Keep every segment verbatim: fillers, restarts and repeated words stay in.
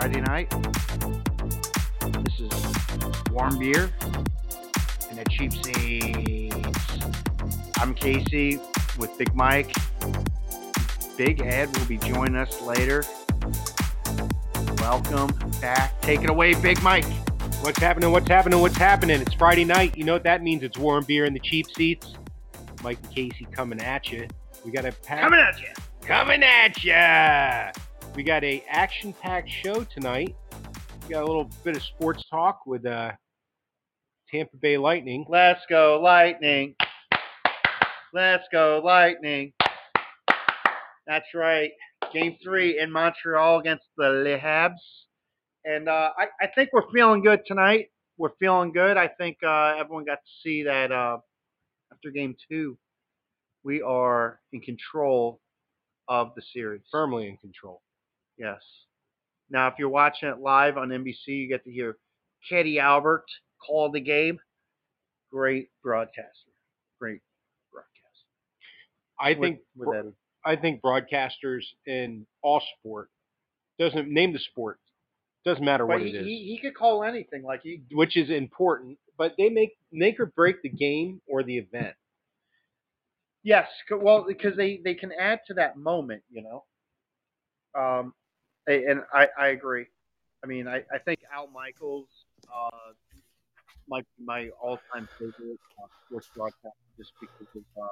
Friday night. This is Warm Beer and the Cheap Seats. I'm Casey with Big Mike. Big Ed will be joining us later. Welcome back. Take it away, Big Mike. What's happening? What's happening? What's happening? It's Friday night. You know what that means? It's Warm Beer and the Cheap Seats. Mike and Casey coming at you. We got a pack- Coming at you. Coming at ya! We got a action-packed show tonight. We got a little bit of sports talk with uh, Tampa Bay Lightning. Let's go, Lightning. Let's go, Lightning. That's right. Game three in Montreal against the Le Habs. And uh, I, I think we're feeling good tonight. We're feeling good. I think uh, everyone got to see that uh, after game two, we are in control of the series. Firmly in control. Yes. Now, if you're watching it live on N B C, you get to hear Katie Albert call the game. Great broadcaster. Great broadcaster. I think with, with Eddie. I think broadcasters in all sport doesn't name the sport. Doesn't matter but what he, it is. He, he could call anything, like he, which is important. But they make make or break the game or the event. Yes, well, because they, they can add to that moment, you know. Um, and I, I agree. I mean, I, I think Al Michaels uh, might be my all-time favorite uh, sports broadcaster just because of uh,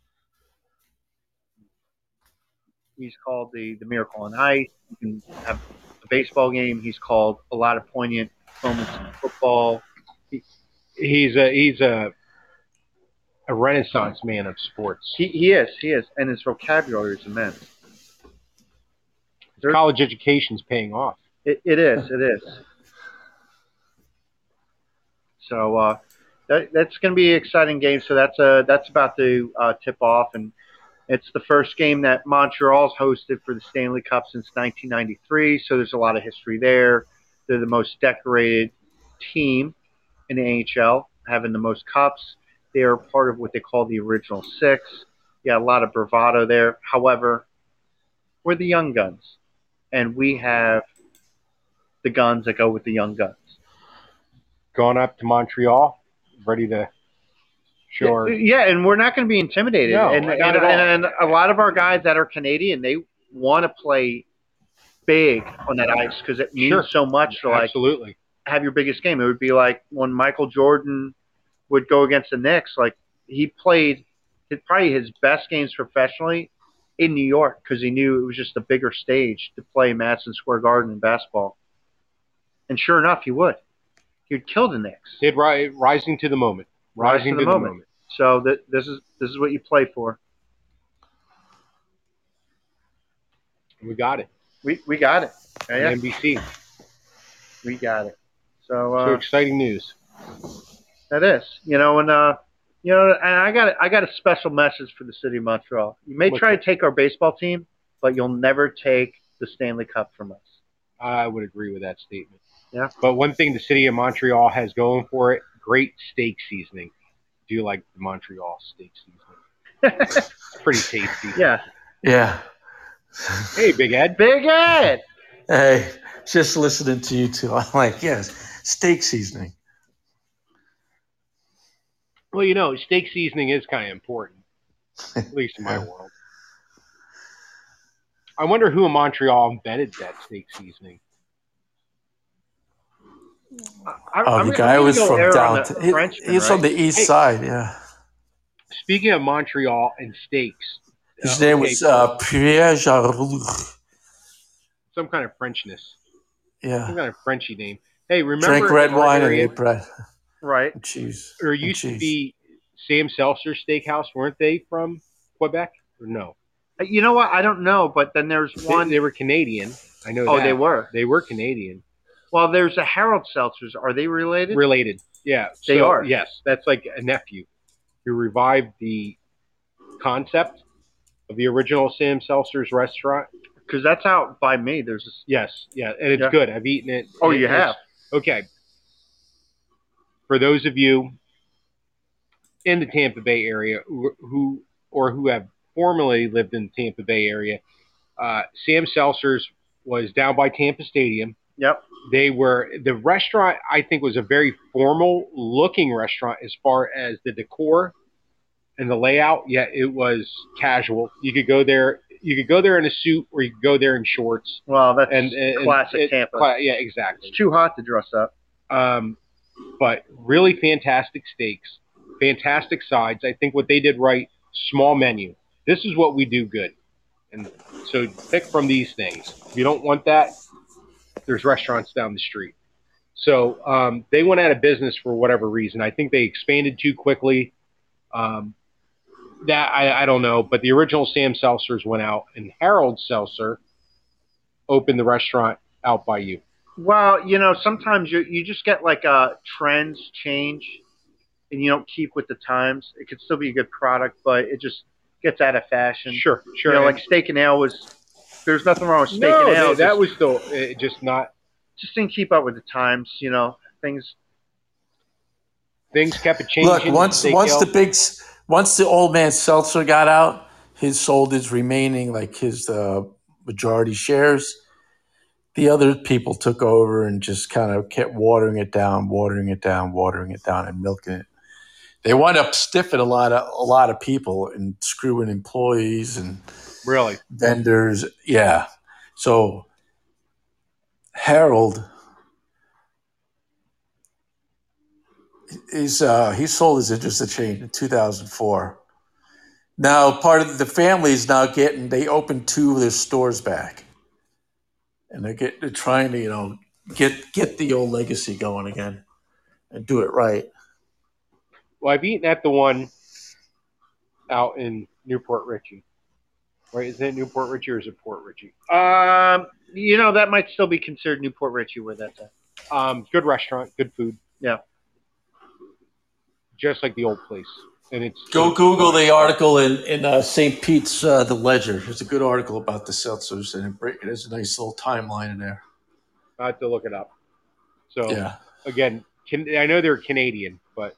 he's called the, the Miracle on Ice. You can have a baseball game. He's called a lot of poignant moments in football. He, he's a he's a a renaissance man of sports. He he is he is, and his vocabulary is immense. His college education's paying off. It it is it is. So uh, that that's going to be an exciting game. So that's uh that's about to uh, tip off, and it's the first game that Montreal's hosted for the Stanley Cup since nineteen ninety-three. So there's a lot of history there. They're the most decorated team in the N H L, having the most cups. They are part of what they call the original six. Yeah, a lot of bravado there. However, we're the young guns, and we have the guns that go with the young guns. Going up to Montreal, ready to show our... Yeah, and we're not going to be intimidated. No, and, not and, at all. and a lot of our guys that are Canadian, they want to play big on that ice because it means Sure. so much to like Absolutely. have your biggest game. It would be like when Michael Jordan would go against the Knicks. Like he played his, probably his best games professionally in New York because he knew it was just a bigger stage to play Madison Square Garden in basketball. And sure enough, he would. He would kill the Knicks. He'd ri- rising to the moment. Rising Rise to, the, to moment. the moment. So th- this is this is what you play for. We got it. We we got it. Yeah, yeah. N B C. We got it. So, uh, so exciting news. That is, you know, and uh, you know, and I got I got a special message for the city of Montreal. You may What's try that? to take our baseball team, but you'll never take the Stanley Cup from us. I would agree with that statement. Yeah. But one thing the city of Montreal has going for it, great steak seasoning. Do you like the Montreal steak seasoning? It's pretty tasty. Yeah. Yeah. Hey, Big Ed. Big Ed. Hey, just listening to you two, I'm like, yes, steak seasoning. Well, you know, steak seasoning is kind of important, at least in my world. I wonder who in Montreal invented that steak seasoning. I, Oh, I'm, the I'm guy gonna was go from err on down. the He, Frenchman, he's right? from the east Hey. side, yeah. Speaking of Montreal and steaks. His uh, name okay, was uh, Pierre Jaroux. some kind of Frenchness. Some Yeah. kind of Frenchy name. Hey, remember Drink red in our wine and area, ate bread. Right. And cheese. There and used to cheese. be Sam Seltzer Steakhouse, weren't they from Quebec? Or no? You know what? I don't know, but then there's They, one. they were Canadian. I know oh, that. they were. They were Canadian. Well, there's a Harold Seltzers. Are they related? Related. Yeah. They so, are. Yes. That's like a nephew who revived the concept of the original Sam Seltzer's restaurant. Because that's out by me. There's. This, Yes. Yeah. And it's Yeah. good. I've eaten it. oh, It- you it's- have. Okay. For those of you in the Tampa Bay area who, who or who have formerly lived in the Tampa Bay area, uh, Sam Seltzer's was down by Tampa Stadium. Yep. They were the restaurant. I think was a very formal looking restaurant as far as the decor and the layout. Yet it was casual. You could go there. You could go there in a suit, or you could go there in shorts. Well, that's And, and classic it, Tampa. cla- yeah, exactly. It's too hot to dress up. Um, but really fantastic steaks, fantastic sides. I think what they did right, small menu. This is what we do good. And so pick from these things. If you don't want that, there's restaurants down the street. So um, they went out of business for whatever reason. I think they expanded too quickly. Um, that I, I don't know, but the original Sam Seltzers went out, and Harold Seltzer opened the restaurant out by you. Well, you know, sometimes you you just get like uh, trends change, and you don't keep with the times. It could still be a good product, but it just gets out of fashion. Sure, sure. You know, And like steak and ale was. There's nothing wrong with steak no, and ale. they- that just, was still uh, just not. just didn't keep up with the times. You know, things. Things kept changing. Look, once steak once ale. the big, s- once the old man Seltzer got out, his sold his remaining like his uh, majority shares. The other people took over and just kind of kept watering it down, watering it down, watering it down, and milking it. They wound up stiffing a lot of a lot of people and screwing employees and Really? vendors. Yeah, so Harold is uh, he sold his interest in change in two thousand four. Now part of the family is now getting they opened two of their stores back, and they're get they're trying to you know get get the old legacy going again and do it right. Well, I've eaten at the one out in Newport Richey. Right? Is it Newport Richey or is it Port Richey? Um, you know, that might still be considered Newport Richey where that's at. Um, good restaurant, good food. Yeah. Just like the old place. And it's Go it's Google fine. the article in in uh, Saint Pete's uh, the Ledger. It's a good article about the seltzers, and it, break, it has a nice little timeline in there. I have to look it up. So Yeah. again, can, I know they're Canadian, but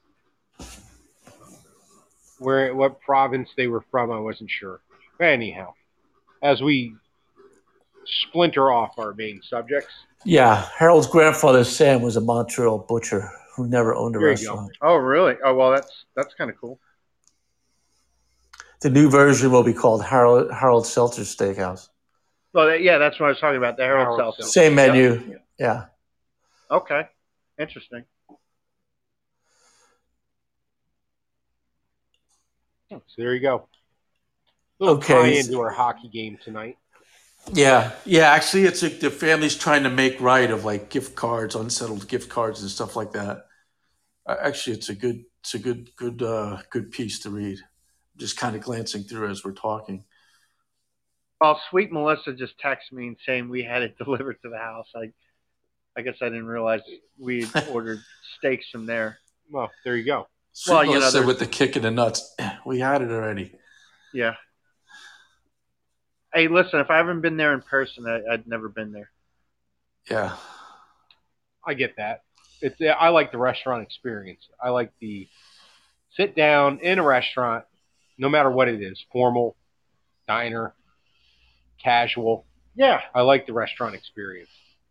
where what province they were from, I wasn't sure. But anyhow, as we splinter off our main subjects, Yeah, Harold's grandfather Sam was a Montreal butcher who never owned a There you go. restaurant. Oh, really? Oh, well, that's that's kind of cool. The new version will be called Harold Harold Seltzer Steakhouse. Well, that, yeah, that's what I was talking about. The Harold, Harold Seltzer. Seltzer. Same menu. Yeah. Okay. Interesting. so there you go. Little Okay. tie into our hockey game tonight. Yeah, yeah. Actually, it's a, the family's trying to make right of like gift cards, unsettled gift cards, and stuff like that. Uh, Actually, it's a good, it's a good, good, uh, good piece to read. Just kind of glancing through as we're talking. Well, sweet Melissa just texted me and saying we had it delivered to the house. I, I guess I didn't realize we had ordered steaks from there. Well, there you go. Sweet Well, you know, Melissa there's- with the kick in the nuts. We had it already. Yeah. Hey, listen, if I haven't been there in person, I, I'd never been there. Yeah, I get that. It's I like the restaurant experience. I like the sit down in a restaurant, no matter what it is, formal, diner, casual. Yeah. I like the restaurant experience.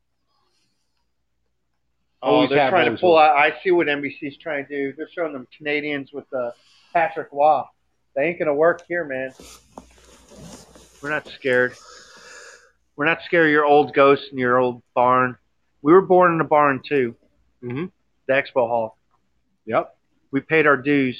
Oh, Always they're have trying to those pull ones. out. I see what N B C's trying to do. They're showing them Canadians with uh, Patrick Waugh. They ain't going to work here, man. We're not scared. We're not scared of your old ghost and your old barn. We were born in a barn, too, Mm-hmm. the Expo Hall. Yep. We paid our dues.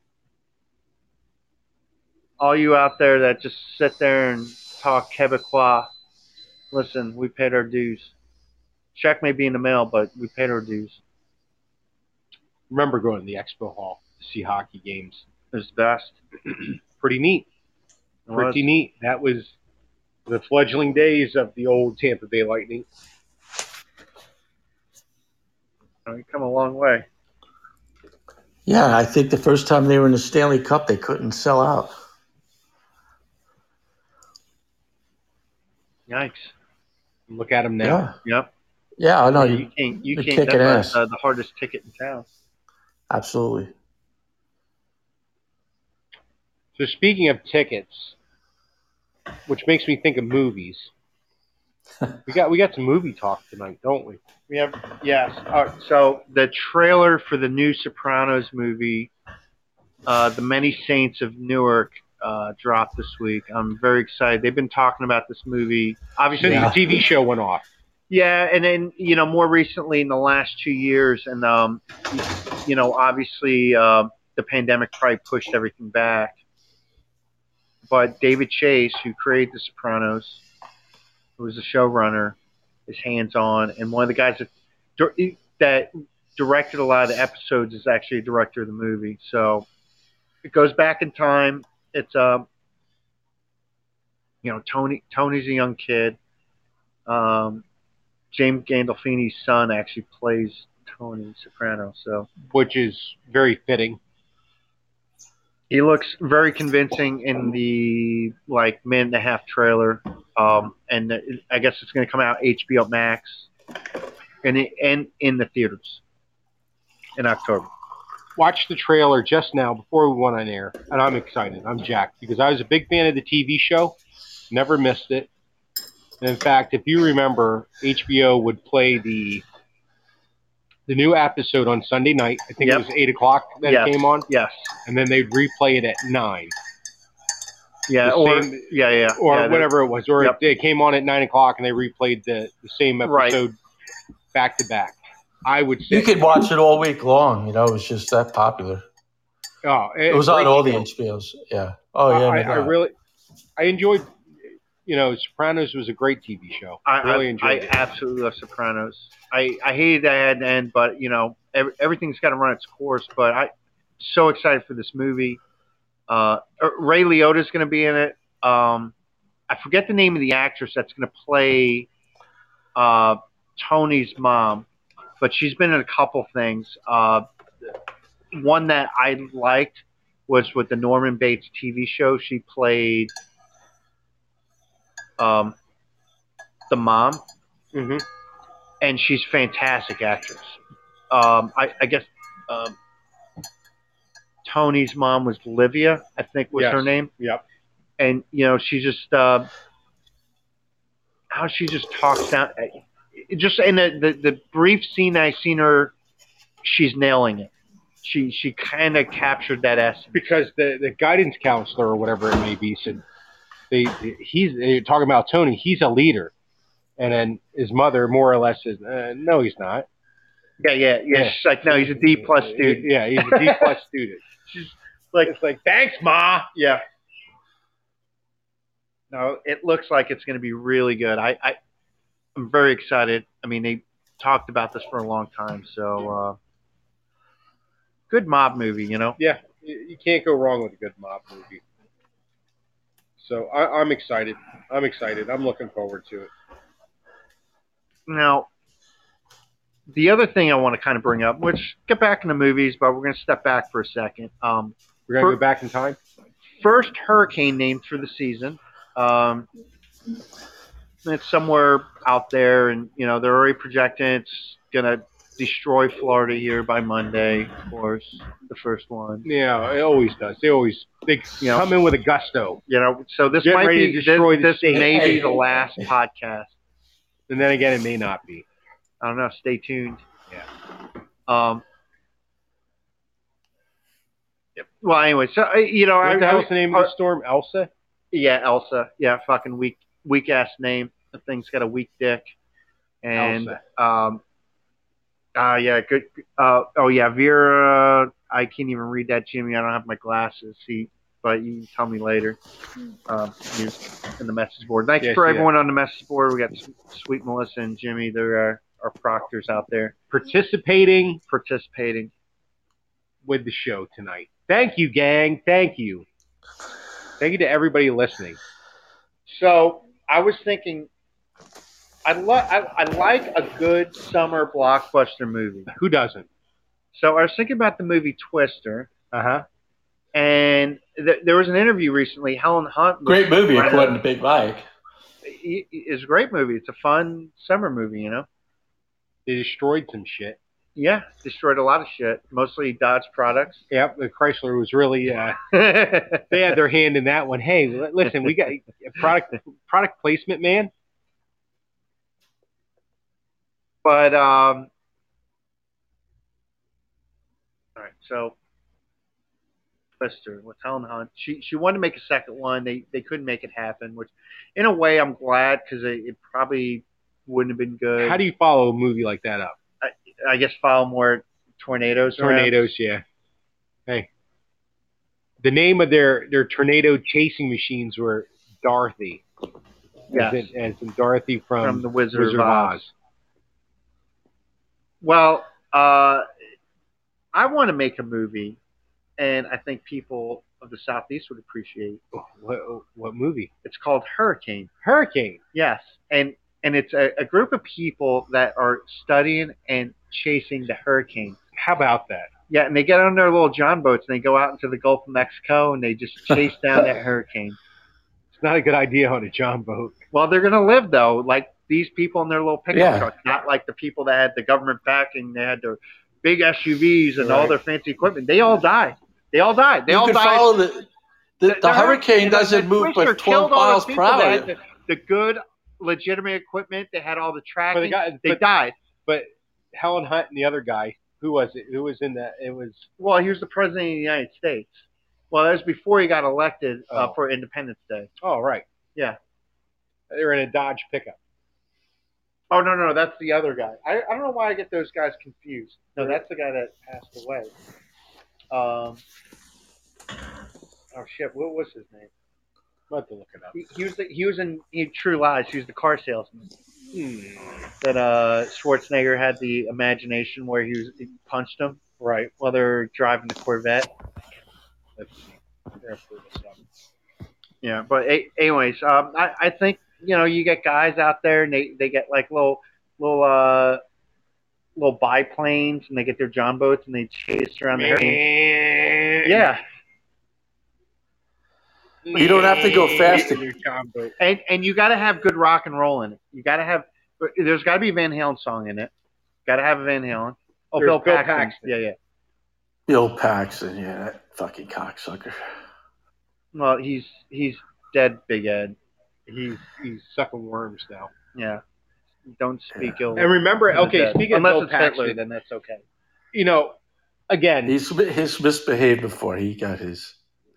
All you out there that just sit there and talk Quebecois, listen, we paid our dues. Check may be in the mail, but we paid our dues. Remember going to the Expo Hall to see hockey games. It was the best. Pretty neat. It Pretty was. neat. That was the fledgling days of the old Tampa Bay Lightning. We've come a long way. yeah. I think the first time they were in the Stanley Cup, they couldn't sell out. Yikes. Look at them now. Yeah, Yep. yeah. I know. You You, can't. You They're can't. kicking That's ass. uh, the hardest ticket in town. absolutely. So speaking of tickets, which makes me think of movies, We got we got some movie talk tonight, don't we? We have yes. Uh, so the trailer for the new Sopranos movie, uh, The Many Saints of Newark, uh, dropped this week. I'm very excited. They've been talking about this movie. Obviously, Since Yeah. the T V show went off. yeah, and then you know more recently in the last two years, and um, you know obviously uh, the pandemic probably pushed everything back. But David Chase, who created The Sopranos, who was the showrunner, is hands-on, and one of the guys that dir- that directed a lot of the episodes is actually a director of the movie. So it goes back in time. It's um, you know, Tony Tony's a young kid. Um, James Gandolfini's son actually plays Tony Soprano, so Which is very fitting. he looks very convincing in the like minute and a half trailer. Um, and it- I guess it's going to come out H B O Max and it, and in the theaters in October. Watched the trailer just now before we went on air, and I'm excited. I'm jacked because I was a big fan of the T V show, never missed it. And in fact, if you remember, H B O would play the the new episode on Sunday night. I think Yep. it was eight o'clock that Yes. it came on, Yes. and then they'd replay it at nine Yeah. The Or same- yeah, yeah. or yeah, whatever it was, or Yep. it, it came on at nine o'clock and they replayed the, the same Right. episode back to back. I would say You could watch it all week long. You know, it was just that popular. Oh, It was on great all the show. H B Os. Yeah. Oh, yeah. I, no I doubt. really, I enjoyed. You know, Sopranos was a great T V show. I really I, enjoyed I it. absolutely love Sopranos. I, I hated that it had to end, but you know every, everything's got to run its course. But I so excited for this movie. Uh, Ray Liotta's going to be in it. Um, I forget the name of the actress that's going to play uh, Tony's mom, but she's been in a couple things. Uh, one that I liked was with the Norman Bates T V show. She played um, the mom. hmm And she's a fantastic actress. Um, I, I guess um, Tony's mom was Livia, I think was Yes. her name. Yep. And you know, she just uh, how she just talks down. It just in the, the the brief scene I seen her, she's nailing it. She she kind of captured that essence. Because the, the guidance counselor or whatever it may be said they he's they're talking about Tony. He's a leader, and then his mother more or less says, uh, "No, he's not." Yeah, yeah, yeah. Yeah. She's like, no, he's a D plus student. Yeah, he's a D plus student. She's like, It's like, thanks, Ma. yeah. No, it looks like it's going to be really good. I, I, I'm very excited. I mean, they talked about this for a long time, so uh, good mob movie, you know. Yeah, you, you can't go wrong with a good mob movie. So I, I'm excited. I'm excited. I'm looking forward to it. Now, the other thing I want to kind of bring up, which get back into movies, but we're going to step back for a second. Um, We're gonna For- go back in time. first hurricane named for the season. Um, it's somewhere out there, and you know they're already projecting it's gonna destroy Florida here by Monday. Of course, the first one. Yeah, it always does. They always they You know, come in with a gusto, You know, so this Get might ready be to destroy this, the this state. may be the last podcast. and then again, it may not be. I don't know. Stay tuned. Yeah. Um. Yep. Well, anyway, so I- you know, I, What the I- hell's the name of the storm? Elsa. Yeah, Elsa. Yeah, fucking weak, weak ass name. The thing's got a weak dick. And Elsa. um, uh, yeah, good. Uh, oh yeah, Vera. I can't even read that, Jimmy. I don't have my glasses. See, but you can tell me later. Um, you- in the message board. Thanks Yes, for yeah. everyone on the message board. We got S- Sweet Melissa and Jimmy. They're our, our proctors out there Participating participating. with the show tonight. Thank you, gang. Thank you. Thank you to everybody listening. So I was thinking, I, lo- I, I like a good summer blockbuster movie. Who doesn't? So I was thinking about the movie Twister, Uh huh. and th- there was an interview recently. Helen Hunt was Great movie, kind of- according to Big Mike. it- It's a great movie. It's a fun summer movie, you know. They destroyed some shit. Yeah, destroyed a lot of shit, mostly Dodge products. Yep, the Chrysler was really. Uh, they had their hand in that one. Hey, li- listen, we got product product placement, man. But um, all right, so Twister with Helen Hunt. She she wanted to make a second one. They they couldn't make it happen. Which, in a way, I'm glad because it, it probably wouldn't have been good. How do you follow a movie like that up? I, I guess follow more tornadoes. Tornadoes, yeah. Hey, the name of their their tornado chasing machines were Dorothy. Yes. As in, as in Dorothy from, from the Wizard, Wizard of Oz. Oz. Well, uh, I want to make a movie, and I think people of the Southeast would appreciate. Oh, what what movie? It's called Hurricane. Hurricane. Yes, and and it's a, a group of people that are studying and chasing the hurricane. How about that? Yeah, and they get on their little John boats and they go out into the Gulf of Mexico and they just chase down that hurricane. It's not a good idea on a John boat. Well, they're going to live, though, like these people in their little pickup Yeah. trucks, not like the people that had the government backing. They had their big S U Vs and all Right. their fancy equipment. They all died. They all died. They you all can died. follow the the, the hurricane and doesn't the move Twister but twelve killed all the miles per people that hour. had The, the good, legitimate equipment. They had all the But tracking. the guy, they but, died. But Helen Hunt and the other guy, who was it? Who was in that? It was. Well, he was the president of the United States. Well, that was before he got elected uh, Oh. for Independence Day. Oh, right. Yeah. They were in a Dodge pickup. Oh, no, no, that's the other guy. I, I don't know why I get those guys confused. No, that's the guy that passed away. Um, oh, shit, what was his name? I'll have to look it up. He, he was the, he was in, in True Lies. He was the car salesman. Hmm. That uh, Schwarzenegger had the imagination where he, was, he punched him Right. while they're driving the Corvette. Let's see. There, pull this up. Yeah, but a- anyways, um, I, I think, you know, you get guys out there and they, they get like little little uh little biplanes and they get their John boats and they chase around the hurricane. Yeah, You don't have to go fast. Your John boat. and and you got to have good rock and roll in it. You got to have there's got to be a Van Halen song in it. Got to have a Van Halen. Oh, There's Bill Bill Paxton. Paxton. Yeah, yeah. Bill Paxton, yeah, that fucking cocksucker. Well, he's he's dead, Big Ed. He's he's sucking worms now. Yeah. Don't speak ill. And remember, of the okay, dead. speaking unless of Bill it's Paxton, Hitler, then that's okay. you know, again, He's he's misbehaved before he got his.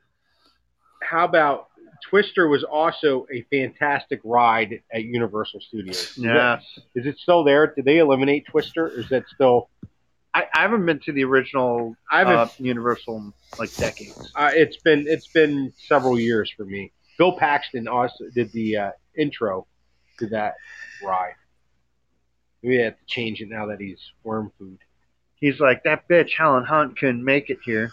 how about Twister was also a fantastic ride at Universal Studios. Is Yeah. it- Is it still there? Did they eliminate Twister? Or is that still? I, I haven't been to the original I haven't. uh, Universal in like decades. Uh, it's been it's been several years for me. Bill Paxton also did the uh, intro to that ride. We have to change it now that he's worm food. He's like, that bitch Helen Hunt couldn't make it here.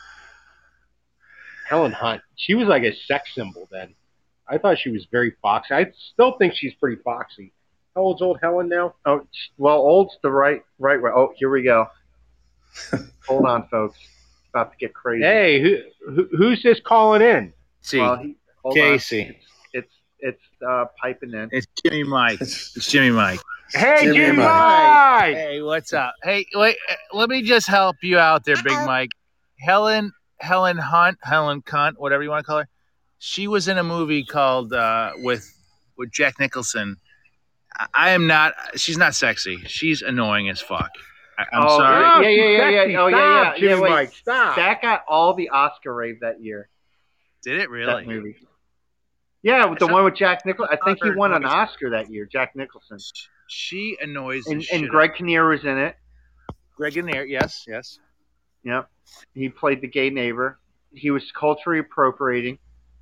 Helen Hunt, she was like a sex symbol then. I thought she was very foxy. I still think she's pretty foxy. How old's old Helen now? Oh, well, old's the right, right way. Oh, here we go. Hold on, folks. About to get crazy. Hey, who, who who's this calling in? See, Well, he, hold Casey. on. It's it's, it's uh, piping in. it's Jimmy Mike. It's Jimmy Mike. Hey, Jimmy Jimmy Mike. Mike. Hey, what's up? Hey, wait, uh, let me just help you out there, Big Mike. Helen, Helen Hunt, Helen Cunt, whatever you want to call her. She was in a movie called uh, with with Jack Nicholson. I, I am not. She's not sexy. She's annoying as fuck. I, I'm Oh, sorry. Oh, Yeah, yeah, she's yeah, yeah. sexy. Oh, yeah, Stop, yeah. Jimmy Yeah, wait. Mike, stop. That got all the Oscar rave that year. Did it That really? movie. Yeah, with the I one with Jack Nicholson. I think he her won an noise. Oscar that year. Jack Nicholson. She annoys the And, shit and Greg Kinnear was in it. Greg Kinnear, yes, yes. Yep. He played the gay neighbor. He was culturally appropriating.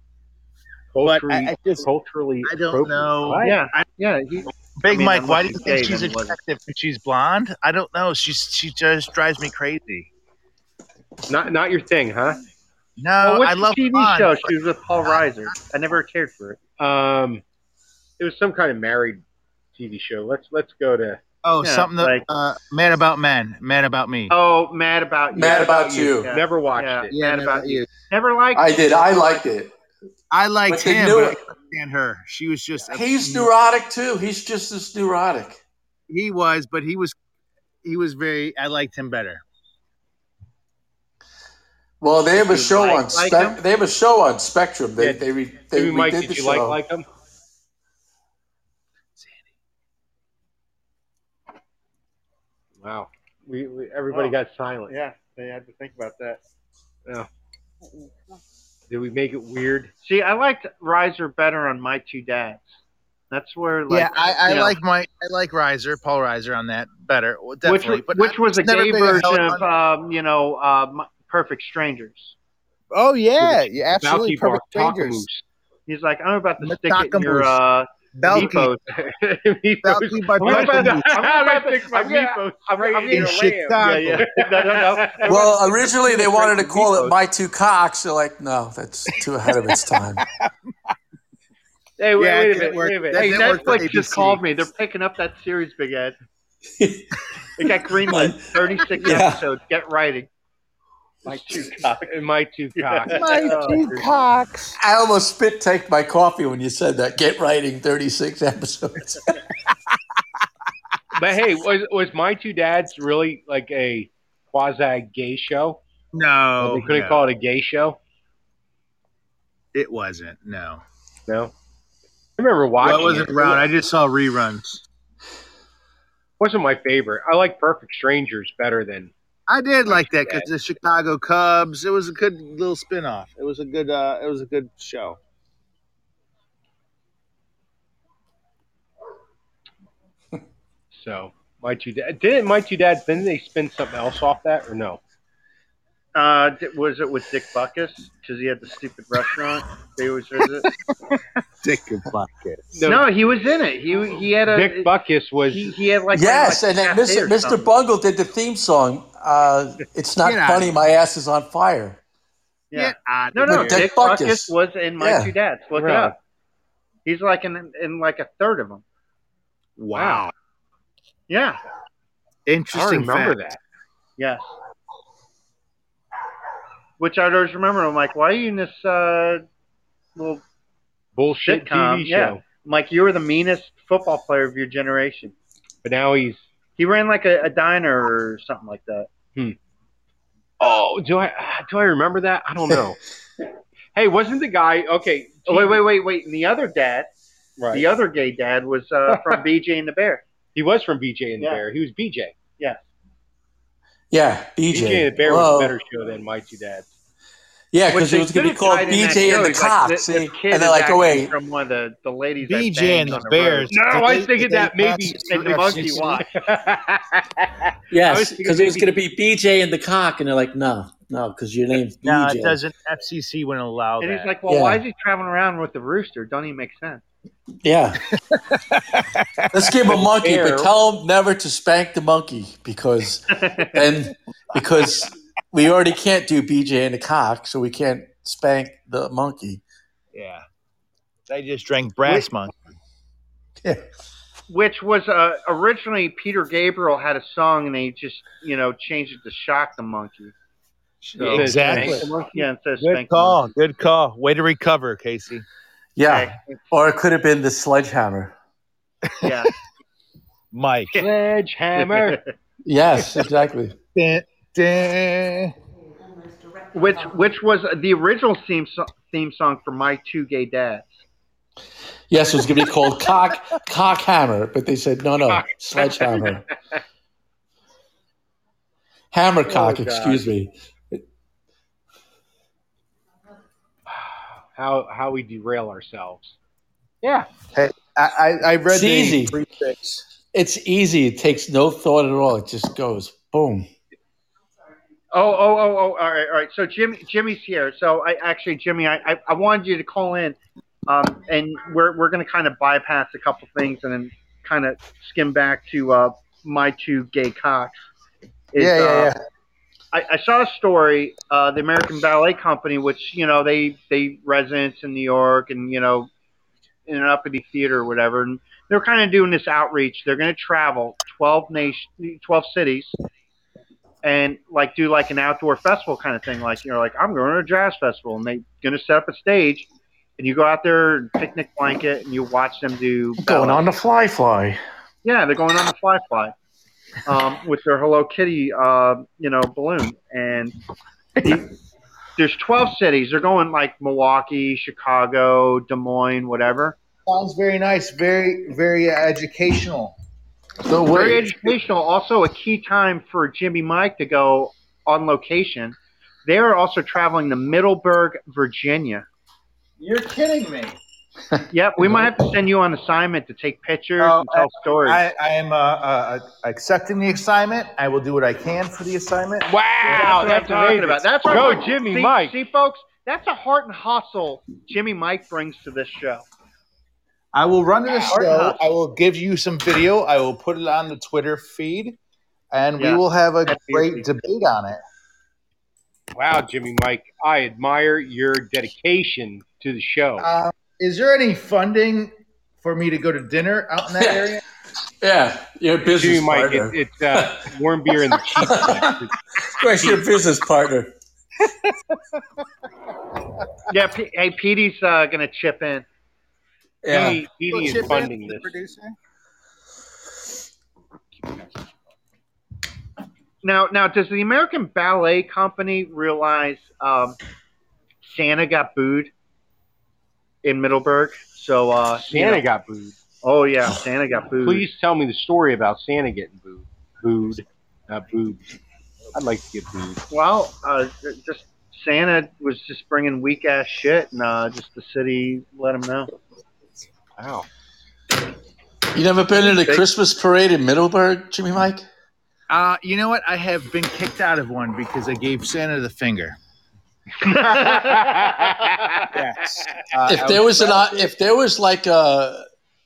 But Culturally, I, I just, culturally I don't appropriate. know. What? Yeah, yeah. He, Big I mean, Mike, why unless do you he's think gay, she's then what? attractive when she's blonde? I don't know. She's she just drives me crazy. Not not your thing, huh? No, Well, what's I the love T V blonde. show? She was with Paul Reiser. I never cared for it. Um, it was some kind of married T V show. Let's let's go to. Oh, Yeah, something that, like- uh, Mad About Men, Mad About Me. Oh, Mad About You. Mad About You. Yeah. Never watched Yeah. it. Mad About You. Never liked I it. did. I liked it. I liked But the him, new- but I couldn't stand her. She was just. He's neurotic too. He's just as neurotic. He was, but he was. He was very. I liked him better. Well, they have a You show like- on like Spec- him? they have a show on Spectrum. They Yeah, they re- they Jimmy Mike, redid did the you show. like like him? Wow. We, we everybody Oh. got silent. Yeah, they had to think about that. Yeah. Did we make it weird? See, I liked Riser better on My Two Dads. That's where, like, yeah, I, I you know, like my I like Riser, Paul Riser on that better, which definitely. wa- but which I was a never gay been a version Helen of, um, you know, uh, M- Perfect Strangers. Oh yeah, With yeah, absolutely. Balky Perfect strangers. Bartakamoose. He's like, I'm about to stick it in your Matakamoose. uh, Belky. meatballs. Balky I'm about to, Bartakamoose. I'm about to stick my I'm gonna- meatballs I'm, right I'm in getting your a In lamb. Yeah, Chicago. yeah. No, no, no. I'm about Well, to originally stick they it wanted right to in call it meatballs. My Two Cocks. They're like, no, that's too ahead of its time. Hey, wait, Yeah, wait it a didn't minute, work. wait a minute. That Hey, didn't work for Netflix A B just C. called me. They're picking up that series, Big Ed. They got greenlit. thirty-six Yeah. episodes. Get writing. My two cocks. My two cocks. My Oh, two dude. cocks. I almost spit take my coffee when you said that. Get writing thirty-six episodes. But hey, was was My Two Dads really like a quasi gay show? No, Well, they couldn't no, call it a gay show. it wasn't. No, No, I remember well, watching it wasn't it. around. It I just saw reruns. wasn't my favorite. I like Perfect Strangers better than. I did My like Two that because Dads. the Chicago Cubs. It was a good little spinoff. It was a good. Uh, it was a good show. So My Two Dads didn't My Two Dads. Didn't they spin something else off that or no? Uh, di- was it with Dick Buckus? Because he had the stupid restaurant they always visit. Dick and bucket. No, he was in it. He he had a Dick Buckus was. he, he had like Yes, like and then a cafe Mister or Mister something. Bungle did the theme song. Uh, it's not Get out funny, of my ass is on fire. Yeah. Get out No, of no. With here. Dick Dick Buckus Buckus. was in My Yeah. Two Dads. Look Really? it up. He's like in in like a third of them. Wow. Yeah. I don't Interesting remember fact. that. Yes. Which I always remember. I'm like, why are you in this uh, little Bullshit sitcom? T V Yeah. show. I'm like, you were the meanest football player of your generation. But now he's. He ran like a, a diner or something like that. Oh, do I do I remember that? I don't know. Hey, wasn't the guy okay? Oh, wait, wait, wait, wait. And the other dad, Right. the other gay dad, was uh, from B J and the Bear. He was from B J and the Yeah. Bear. He was B J. Yeah, B J. B J and the Bear was Whoa. a better show than My Two Dads. Yeah, Which because they it was going to be could've called tied in that B J show. and the He's like, Cock. this- see? this kid And they're is like, oh, actually wait. from one of the, the ladies B that J and banged the on road. Bears. No, I was thinking that maybe And the monkey watch. I was Yes, thinking because it was maybe- going to be B J and the Cock, and they're like, no, no, because your name's B J. No, it doesn't. F C C wouldn't allow And that. he's like, well, Yeah. why is he traveling around with the rooster? Don't even make sense. Yeah. Let's give him a monkey, Bear. but tell him never to spank the monkey because and because we already can't do B J and the Cock, so we can't spank the monkey. Yeah. They just drank brass monk. Yeah. Which was uh, originally Peter Gabriel had a song and they just, you know, changed it to Shock the Monkey. So- Exactly. Yeah, instead of Good Spank the call. Monkey. Good call. Way to recover, Casey. Yeah. Or it could have been the sledgehammer. Yeah. Mike. Sledgehammer. Yes, exactly. Dun, dun. which which was the original theme so- theme song for My Two Gay Dads. Yes, it was going to be called Cock Cock Hammer, but they said no, no, sledgehammer. Hammer cock, God. excuse me. how how we derail ourselves. Yeah. I, I, I read It's the easy. prefix. It's easy. It takes no thought at all. It just goes boom. Oh, oh, oh, oh! All right, all right. So Jimmy, Jimmy's here. So I actually, Jimmy, I, I, I wanted you to call in, um, and we're we're going to kind of bypass a couple things and then kind of skim back to uh, My Two Gay Cocks. Is, Yeah, yeah, uh, yeah. I, I saw a story, uh, the American Ballet Company, which, you know, they, they residents in New York and, you know, in an uppity theater or whatever. And they're kind of doing this outreach. They're going to travel twelve nation, twelve cities and like do like an outdoor festival kind of thing. Like, you know, like I'm going to a jazz festival and they're going to set up a stage and you go out there and picnic blanket and you watch them do Going ballet. on the fly fly. Yeah, they're going on the fly fly. Um, with their Hello Kitty, uh, you know, balloon. And the, there's twelve cities. They're going like Milwaukee, Chicago, Des Moines, whatever. Sounds very nice. Very, very educational. No Very way. educational. Also, a key time for Jimmy Mike to go on location. They are also traveling to Middleburg, Virginia. You're kidding me. Yep, we might have to send you on assignment to take pictures Oh, and tell stories. I, I am uh, uh, accepting the assignment. I will do what I can for the assignment. Wow, that's what that's I'm talking amazing. about. That's what Go, I'm talking- Jimmy see, Mike. See, folks, that's a heart and hustle Jimmy Mike brings to this show. I will run to the Heart and show. hustle. I will give you some video. I will put it on the Twitter feed, and Yeah. we will have a That's great easy. debate on it. Wow, Jimmy Mike, I admire your dedication to the show. Uh, is there any funding for me to go to dinner out in that area? Yeah, you're a business Jimmy Mike, partner. it, it's uh, warm beer and the cheap seats. Of course, you're a business partner. Yeah, P- hey, Petey's uh, going to chip in. Yeah. Petey, Petey is funding the this. producer. Now, now, does the American Ballet Company realize um, Santa got booed in Middleburg? So uh, you Santa know- got booed. Oh yeah, Santa got booed. Please tell me the story about Santa getting booed. Booed, not booed. I'd like to get booed. Well, uh, just Santa was just bringing weak ass shit, and uh, just the city let him know. Wow. You never been to the Christmas parade in Middleburg, Jimmy Mike? Uh, you know what? I have been kicked out of one because I gave Santa the finger. Yes. Uh, If I there was an, if there was like a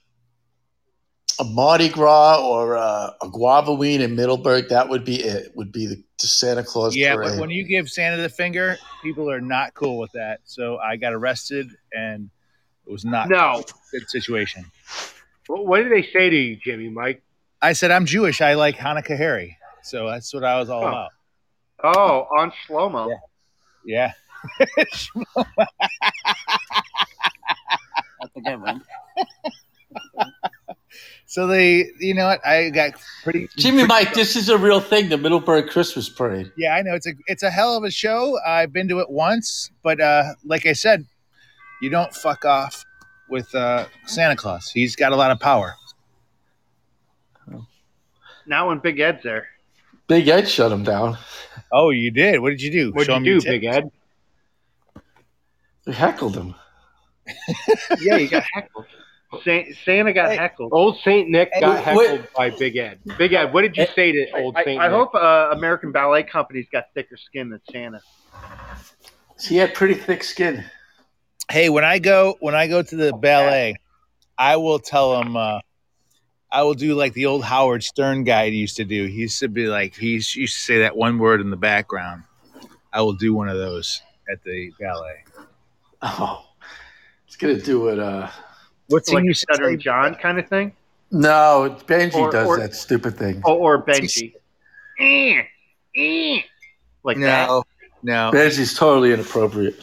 a Mardi Gras or a, a Guavaween in Middleburg, that would be it. Would be the, the Santa Claus yeah, parade. but when you give Santa the finger, people are not cool with that. So I got arrested, and it was not No. a good situation. Well, what did they say to you, Jimmy Mike? I said, I'm Jewish. I like Hanukkah Harry. So that's what I was all Oh. about. Oh, on Shlomo. Yeah. That's a good one. So they, you know what? I got pretty. Jimmy Mike, this is a real thing, the Middleburg Christmas parade. Yeah, I know it's a it's a hell of a show. I've been to it once, but uh, like I said, you don't fuck off with uh, Santa Claus. He's got a lot of power. Now when Big Ed's there. Big Ed shut him down. Oh, you did? What did you do? What Show did him you your do, Big tits? Ed? They heckled him. Yeah, you got heckled. Sa- Santa got Hey. heckled. Old Saint Nick got Wait, heckled wait. by Big Ed. Big Ed, what did you say to old I, Saint I Nick? hope uh, American Ballet Company's got thicker skin than Santa. He had pretty thick skin. Hey, when I go when I go to the ballet, I will tell him. Uh, I will do like the old Howard Stern guy used to do. He used to be like he used to say that one word in the background. I will do one of those at the ballet. Oh, he's gonna do it. Uh, What's Like he a used to Stuttering say? John kind of thing? no, Benji Or- does or- that stupid thing. Or, or Benji. Eh, eh. Like that? No, no. Benji's totally inappropriate.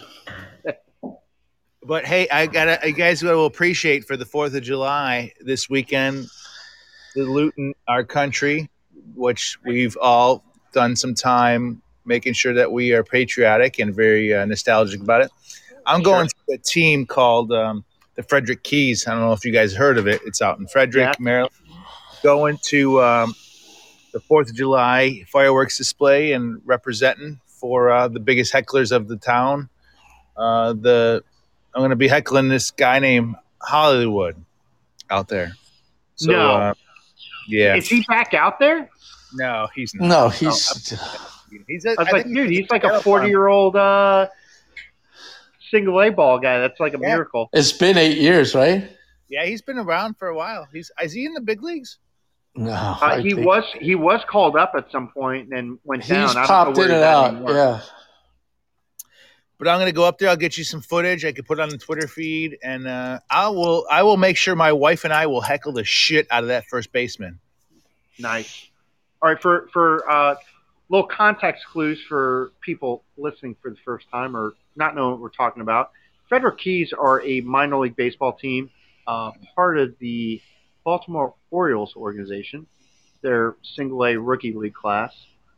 But hey, I gotta, you guys will appreciate for the Fourth of July this weekend, saluting our country, which we've all done some time making sure that we are patriotic and very uh, nostalgic about it. I'm going to a team called um, the Frederick Keys. I don't know if you guys heard of it. It's out in Frederick, Yeah. Maryland. Going to um, the Fourth of July fireworks display and representing for uh, the biggest hecklers of the town. Uh, the I'm going to be heckling this guy named Hollywood out there. So, No. uh, yeah. Is he back out there? No, he's not. No, he's He's a, I was I like, think dude, he's he's like a forty-year-old uh, single A ball guy. That's like a Yeah. miracle. it's been eight years, right? Yeah, he's been around for a while. He's is he in the big leagues? No, Uh, I he think- was he was called up at some point and went down. He's I don't popped know in where and he's at out. anymore. Yeah, But I'm going to go up there. I'll get you some footage. I can put on the Twitter feed, and uh, I will. I will make sure my wife and I will heckle the shit out of that first baseman. Nice. All right, for for uh, little context clues for people listening for the first time or not knowing what we're talking about. Frederick Keys are a minor league baseball team, uh, part of the Baltimore Orioles organization. They're single A rookie league class.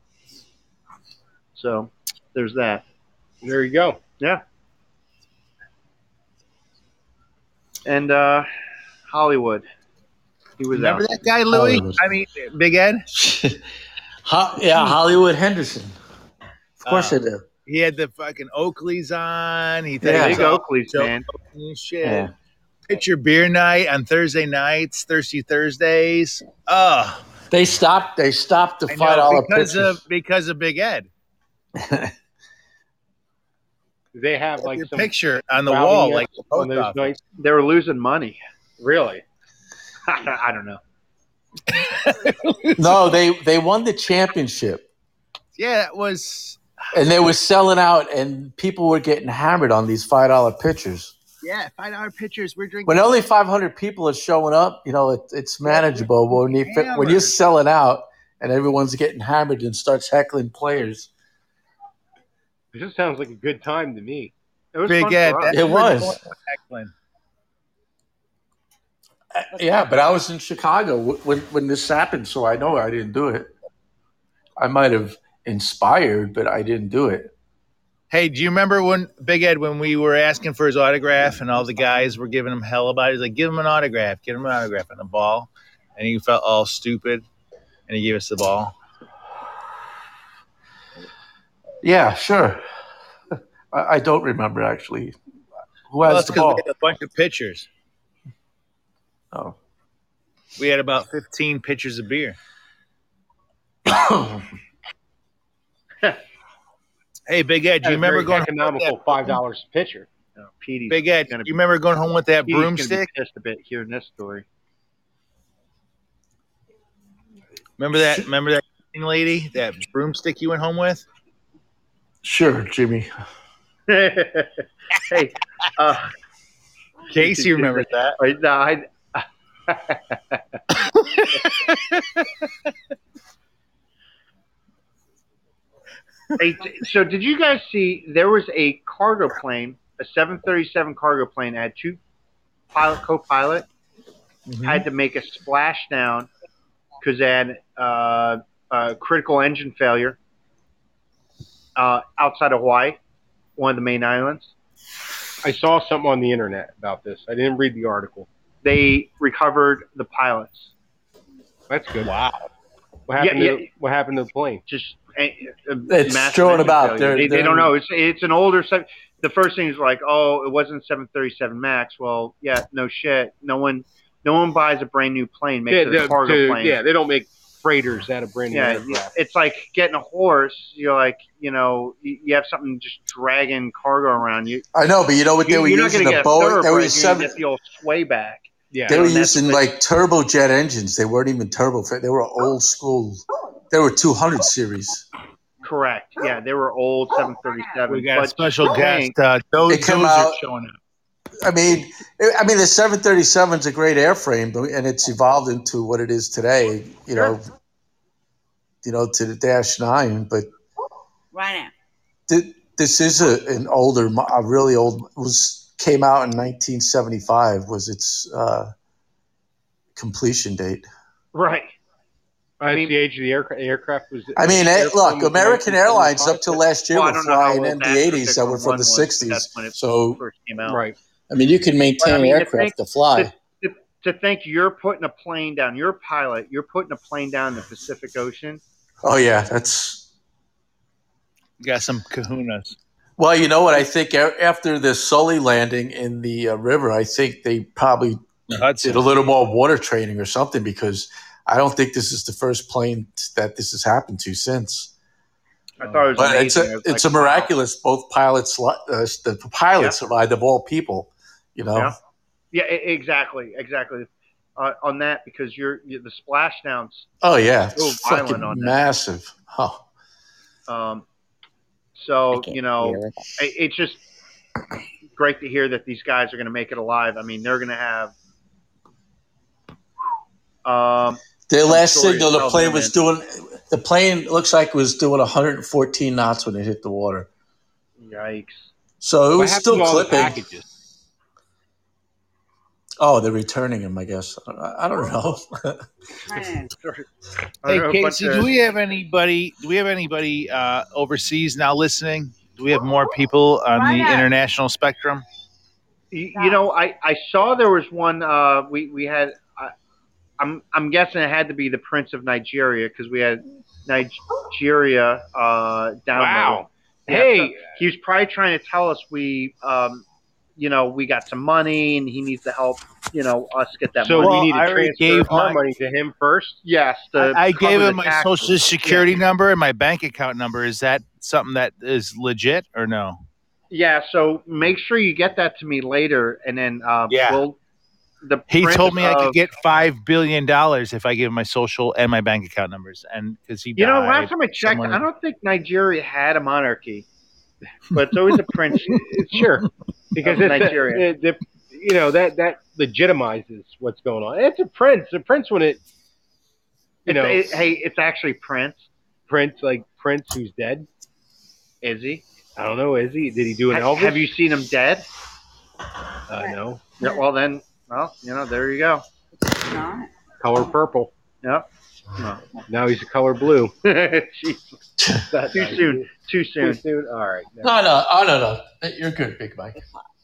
So there's that. There you go. Yeah. And uh, Hollywood. He was Remember out. that guy, Louis? Hollywood. I mean, Big Ed. Ho- yeah, Hollywood Henderson. Of course Uh, I do. He had the fucking Oakleys on. He Yeah. Big Oakley's, man. Shit. Yeah. Pitcher beer night on Thursday nights, Thirsty Thursdays. Oh, They stopped. They stopped the I five know, dollar because pitchers. of because of Big Ed. They have like Your some picture on the rowdy wall, nights like the on post those office. nights. They were losing money. Really? I don't know. No, they they won the championship, Yeah, it was. and they were selling out, and people were getting hammered on these five dollar pitchers. Yeah, five dollar pitchers. We're drinking. When only five hundred people are showing up, you know it, it's manageable. But when you when you're selling out and everyone's getting hammered and starts heckling players, It just sounds like a good time to me. It was Big fun Ed. for us. that's It where was. the- Heckling. Uh, yeah. But I was in Chicago wh- when when this happened, so I know I didn't do it. I might have inspired, but I didn't do it. Hey, do you remember when Big Ed, when we were asking for his autograph and all the guys were giving him hell about it? He's like, give him an autograph, give him an autograph on the ball. And he felt all stupid and he gave us the ball. Yeah, sure. I, I don't remember actually. Who Well, has that's the because ball? we had a bunch of pitchers. Oh. We had about fifteen pitchers of beer. Hey, Big Ed, do you remember going home with economical that- five dollars a pitcher? No, Petey's Big Ed, do gonna you be, remember going home with that Petey's gonna be broomstick? pissed a bit hearing this story. Remember that? Remember that lady, that broomstick you went home with? Sure, Jimmy. Hey, uh, Casey remembers that. Right, no, I, Hey, t- so did you guys see there was a cargo plane, a seven thirty-seven cargo plane, had two pilot co-pilot, had to make a splashdown because they had uh, uh, critical engine failure uh, outside of Hawaii, one of the main islands. I saw something on the internet about this. I didn't read the article. They recovered the pilots. That's good. Wow. What happened? Yeah, to, yeah. what happened to the plane? Just a, a It's massive throwing engine about. failure. They're- They, they they're- don't know. It's it's an older. seven- The first thing is like, oh, it wasn't seven thirty-seven Max. Well, yeah, no shit. No one, no one buys a brand new plane, makes Yeah, it a the- cargo to- plane. yeah, they don't make freighters out of brand new Yeah, aircraft. it's like getting a horse. You're like, you know, you, you have something just dragging cargo around you. I know, but you know what they You- were You're not using? going to A get a Boeing. They thoroughbred. were You're going seven. to get the old sway back. Yeah, They were and that's using what- like turbojet engines. They weren't even turbo. They were old school. They were two hundred series. Correct. Yeah, they were old seven thirty-seven. We got a but special saying- guest. Uh, those It came those are out- showing up. I mean, I mean, the seven thirty-seven is a great airframe, but- and it's evolved into what it is today. You know, you know, to the Dash Nine. But Right now. th- this is a, an older, mo- a really old. Was came out in nineteen seventy-five. Was its uh, completion date? Right. I I mean, mean- the age of the aircraft, aircraft was. I mean, eh, look, American Airlines up till last year Well, I were don't know how flying old M D that eighties that particular were from one the was, but sixties. that's when it So first came out. right. I mean, you can maintain But, I mean, an to aircraft think- to fly. To, to think you're putting a plane down, you're a pilot, you're putting a plane down in the Pacific Ocean. oh yeah, that's You got some kahunas. well. You know what? I think a- after the Sully landing in the uh, river, I think they probably The did Hudson. a little more water training or something because I don't think this is the first plane that this has happened to since. I thought it was But it's amazing. a It was it's like, a miraculous. Both pilots, li- uh, the pilots survived of all people. You know, Yeah. Yeah, e- exactly, exactly. Uh, on that, because you're, you the splashdowns. oh yeah, So it's violent fucking on that. massive. Oh, Um, I so can't you know, hear it. it, it's just great to hear that these guys are going to make it alive. I mean, they're going to have. Um, their last story signal, to the tell plane them, was man. doing. The plane looks like it was doing one hundred fourteen knots when it hit the water. yikes! So it What was happened still to all the clipping. packages? Oh, they're returning him, I guess. I, I don't know. Right now. I Hey, know a bunch Casey, of- do we have anybody? Do we have anybody uh, overseas now listening? Do we have more people on the international spectrum? You, you know, I, I saw there was one. Uh, we we had. I, I'm I'm guessing it had to be the Prince of Nigeria because we had Nigeria uh, download. Wow. Yeah, Hey. so he was probably trying to tell us we, um, you know, we got some money and he needs to help, you know, us get that So money. we Well, need to I already transfer gave our my- money to him first. Yes, to I, I cover gave the him my taxes. social security Yeah. number and my bank account number. Is that something that is legit or no? Yeah, so make sure you get that to me later, and then uh, Yeah. we'll. The He Prince told me I of- could get five billion dollars if I give him my social and my bank account numbers, and because he You know, died, last time I checked, someone- I don't think Nigeria had a monarchy, but it's always a prince. Sure, because Of it's Nigeria. A, it, the, you know that that legitimizes what's going on. It's a prince. A prince when it, you It's, know, it, hey, it's actually Prince. prince like Prince who's dead. Is he? I don't know. Is he? Did he do an Ha- Elvis? Have you seen him dead? Uh, no. Yeah, well, then, well, you know, there you go. Not. Color purple. Yep. No. Now he's a color blue. Jesus. That's Too nice. soon. Too Too soon. soon. All right. No, no, oh no, no. You're good, Big Mike.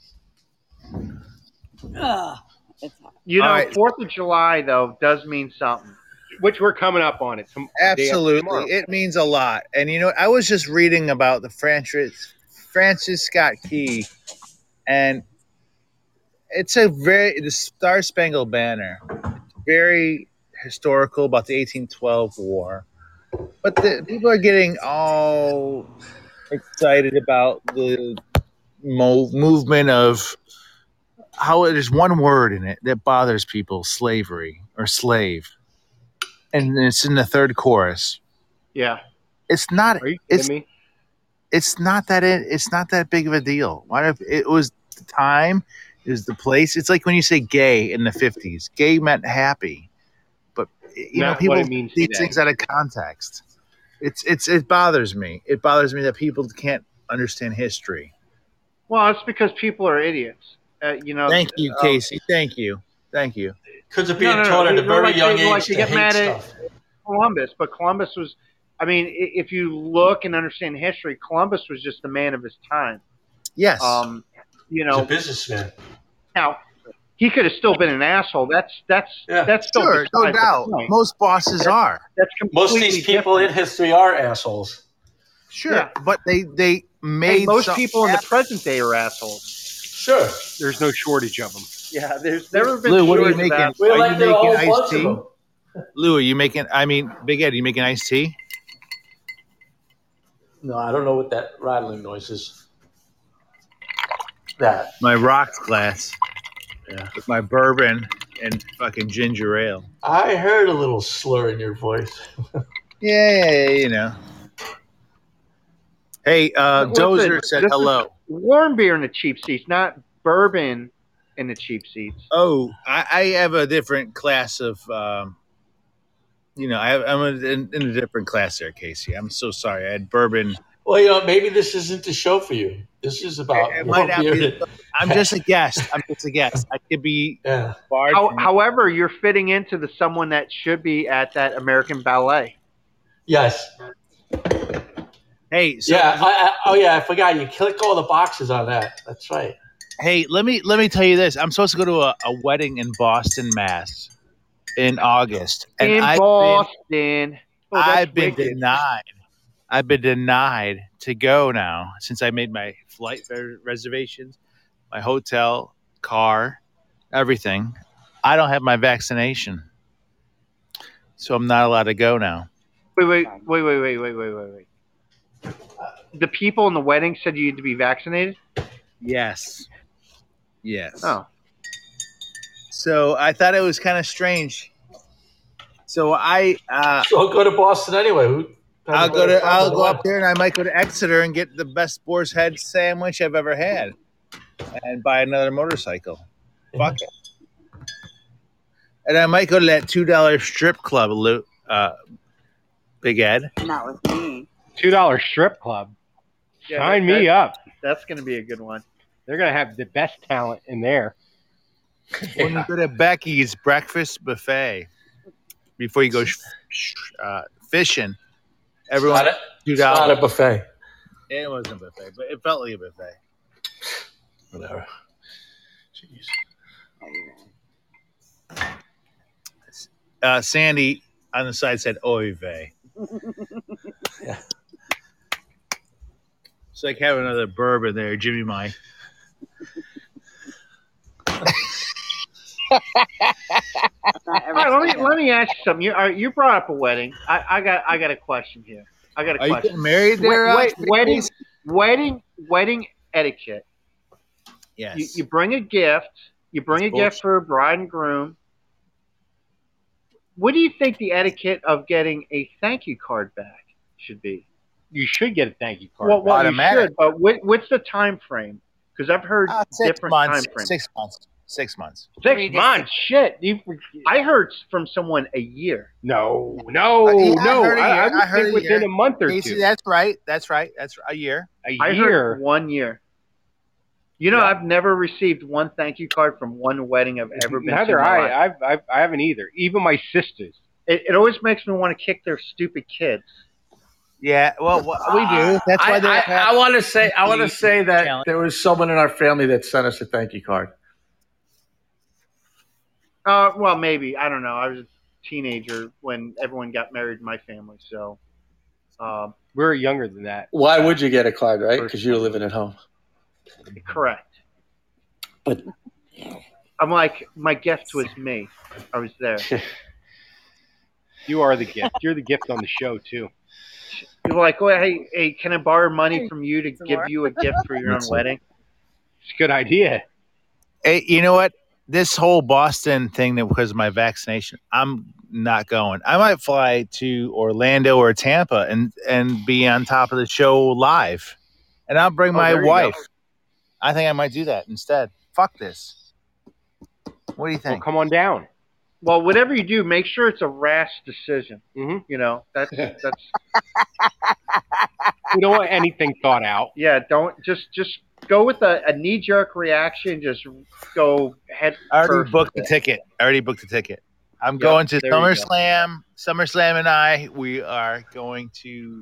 Ugh, it's hot. You know, All right. Fourth of July though does mean something. Which we're coming up on it. Some, day after Absolutely, tomorrow. it means a lot. And you know, I was just reading about the Francis Francis Scott Key, and it's a very the Star Spangled Banner. It's very historical about the eighteen twelve war, but the, people are getting all excited about the mo- movement of how there's one word in it that bothers people: slavery or slave, and it's in the third chorus. Yeah. It's not. Are you It's kidding me? it's not that it, it's not that big of a deal. Why if it was the time, it was the place. It's like when you say gay in the fifties. Gay meant happy, but you know Not people what it means take today. things out of context. It's it's it bothers me. It bothers me that people can't understand history. Well, it's because people are idiots. Uh, you know. Thank you, uh, Casey. Thank you. Thank you. Because of being No, no, no. taught at They- a they're very like- young they like age to to get hate mad at- stuff. Columbus, but Columbus was. I mean, i- if you look and understand history, Columbus was just a man of his time. Yes. Um, you He's a know, businessman. now he could have still been an asshole. That's that's Yeah. that's still sure, no besides the doubt. point. Most bosses are. That's Most of completely these people in different. history are assholes. Sure, Yeah. but they they made Hey, most some- people in the present day are assholes. Sure. There's no shortage of them. Yeah, there's never been. Lou, what are you shortage of making? assholes. We Are you elected a whole making bunch iced of tea? them. Lou, are you making? I mean, Big Ed, are you making iced tea? No, I don't know what that rattling noise is. That. My rocks glass Yeah. with my bourbon and fucking ginger ale. I heard a little slur in your voice. Yeah, yeah, yeah, you know. Hey, uh, Listen, Dozer said this is hello. Warm beer in the cheap seats, not bourbon in the cheap seats. Oh, I, I have a different class of, um, you know, I have, I'm a, in, in a different class there, Casey. I'm so sorry. I had bourbon. Well, you know, maybe this isn't the show for you. This is about It more might not beer be- than- I'm just a guest. I'm just a guest. I could be yeah. barred. How, from- however, you're fitting into the someone that should be at that American Ballet. Yes. hey, so, yeah. I, I, oh, yeah. I forgot. You click all the boxes on that. That's right. hey, let me let me tell you this. I'm supposed to go to a, a wedding in Boston, Mass, in August, and in I've been, Boston. Oh, that's I've been wicked. denied. I've been denied to go now since I made my flight re- reservations, my hotel, car, everything. I don't have my vaccination, so I'm not allowed to go now. Wait, wait, wait, wait, wait, wait, wait, wait, wait. The people in the wedding said you had to be vaccinated? Yes. Yes. Oh. So I thought it was kind of strange. So I, uh, So go to Boston anyway. Who, I'll go to, I'll go up there, and I might go to Exeter and get the best boar's head sandwich I've ever had, and buy another motorcycle. Fuck it. And I might go to that two dollar strip club, Lou, uh, Big Ed. Not with me. Two dollar strip club. Yeah, Sign that- me that- up. That's going to be a good one. They're gonna have the best talent in there. When you go to Becky's breakfast buffet, before you go sh- sh- uh, fishing, everyone Not a, two it's not a dollars. buffet. It wasn't a buffet, but it felt like a buffet. Whatever. Jeez. uh, Sandy on the side said "Oy vey." Yeah. It's like having another bourbon there, Jimmy Mike. Not All right, let me every- let me ask you something. You all right, you brought up a wedding. I, I got I got a question here. I got a Are you question. getting married there? Wait, uh, wait, wedding wedding wedding etiquette. Yes. You, you bring a gift. You bring That's a gift for a bride and groom. What do you think the etiquette of getting a thank you card back should be? You should get a thank you card. Well, well, you Automatic. should, but what, what's the time frame? Because I've heard Uh, six different months. time frames. Six months. Six months. Six Three to months. Shit. You, I heard from someone a year. No, no, Uh, yeah, I no. heard a I, I year. would I heard think a within year. a month or Casey, two. that's right. That's right. That's a year. A I year. heard one year. You know, Yeah. I've never received one thank you card from one wedding I've ever been to. Neither in my I. life. I've, I've, I haven't either. Even my sisters. It, it always makes me want to kick their stupid kids. Yeah. Well, wh- we do. That's why I, they're. I, I want to say I want to the say that challenge. there was someone in our family that sent us a thank you card. Uh, well, maybe I don't know. I was a teenager when everyone got married in my family, so. Um, We're younger than that. Why would you get a card, right? Because you were living at home. correct. But I'm like, my gift was me. I was there. You are the gift. You're the gift on the show too. People are like, well, hey, hey, can I borrow money from you to Some give more. you a gift for your own That's it. wedding? It's a good idea. Hey, you know what? This whole Boston thing, that because of my vaccination, I'm not going. I might fly to Orlando or Tampa and and be on top of the show live, and I'll bring Oh, my there you wife. go. I think I might do that instead. Fuck this. What do you Well, think? come on down. Well, whatever you do, make sure it's a rash decision. hmm You know, that's that's We don't want anything thought out. yeah. Don't just just go with a, a knee jerk reaction. Just go head I already first. booked with the it. ticket. I already booked the ticket. I'm Yep, going to there you go. SummerSlam. SummerSlam and I, we are going to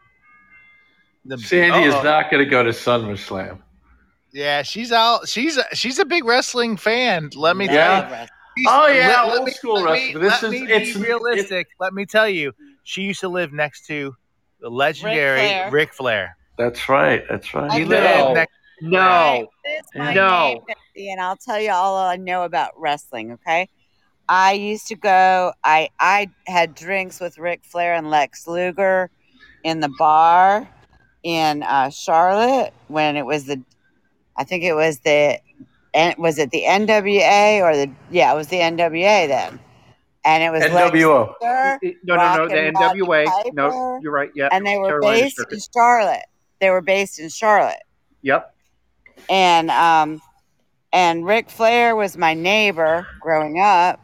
the Sandy is Uh-oh. not going to go to SummerSlam. Yeah, she's out. She's a, she's a big wrestling fan. Let me Love tell you. wrestling. She's- Oh, yeah, let- let old me- school let wrestling. Me, This let is- me it's- be realistic. Let me tell you, she used to live next to the legendary Flair. Ric Flair. That's right. That's right. He I lived know. next. No, It's my No. name, Betsy, and I'll tell you all I know about wrestling. Okay, I used to go. I I had drinks with Ric Flair and Lex Luger in the bar in uh, Charlotte when it was the. I think it was the. And was it the N W A or the? Yeah, it was the N W A then, and it was N W O. Lex Luger, no, no, no. The Rockin' N W A. Roddy No, Piper, you're right. Yeah, and they were Carolina based Circuit. in Charlotte. They were based in Charlotte. Yep. and um and Ric Flair was my neighbor growing up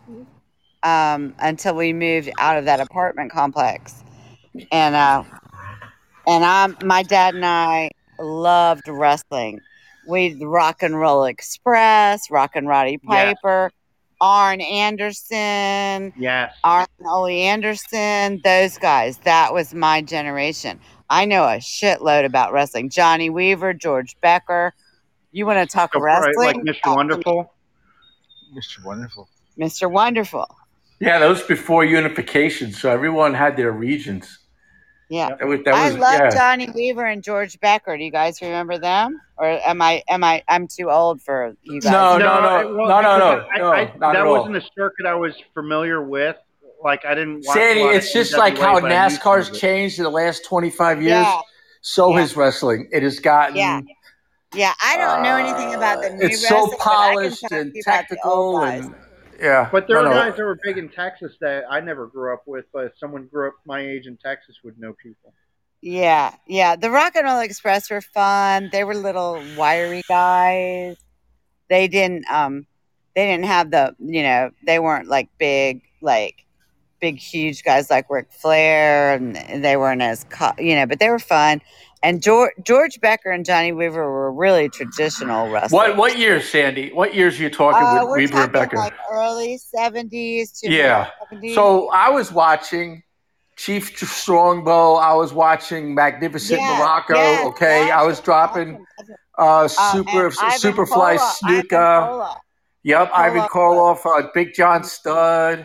um until we moved out of that apartment complex, and uh and I'm my dad and I loved wrestling. We Rock and Roll Express, Rock and Roddy Yes. Piper, Arn Anderson, Yes. Arn and Ole Anderson, those guys. That was my generation. I know a shitload about wrestling. Johnny Weaver, George Becker. You want to talk So, right, wrestling? like Mister Wonderful. Mister Wonderful. Mister Wonderful. Yeah, that was before unification, so everyone had their regions. Yeah. That was, that I was love yeah. Johnny Weaver and George Becker. Do you guys remember them? Or am I am I I'm too old for you guys? No, no, I- no, well, no, no, because no, I, no, I, not that at all. wasn't a circuit I was familiar with. Like I didn't. Watch Sandy, a lot of it's just N W A, like how but I knew some NASCAR's of it. changed in the last twenty-five years. Yeah. So Yeah. has wrestling. It has gotten. Yeah. Yeah, I don't know anything about the uh, new It's so wrestling, but I can polished talk to and you about the old technical guys. and yeah. But there no, are no. guys that were big in Texas that I never grew up with. But if someone grew up my age in Texas would know people. Yeah, yeah. The Rock and Roll Express were fun. They were little wiry guys. They didn't um they didn't have the, you know, they weren't like big like big huge guys like Ric Flair, and they weren't as co- you know, but they were fun. And George George Becker and Johnny Weaver were really traditional wrestlers. What what years, Sandy? What years are you talking Uh, with we're Weaver and talking Becker? like early seventies to Yeah. seventies. So I was watching Chief Strongbow. I was watching Magnificent Yes, Morocco. yes, okay, that's I was it, dropping that's it. uh, Uh, Super and Ivan Superfly Koloff, Ivan Snuka. Koloff. Yep, Ivan Koloff. Koloff, uh, Big John Studd.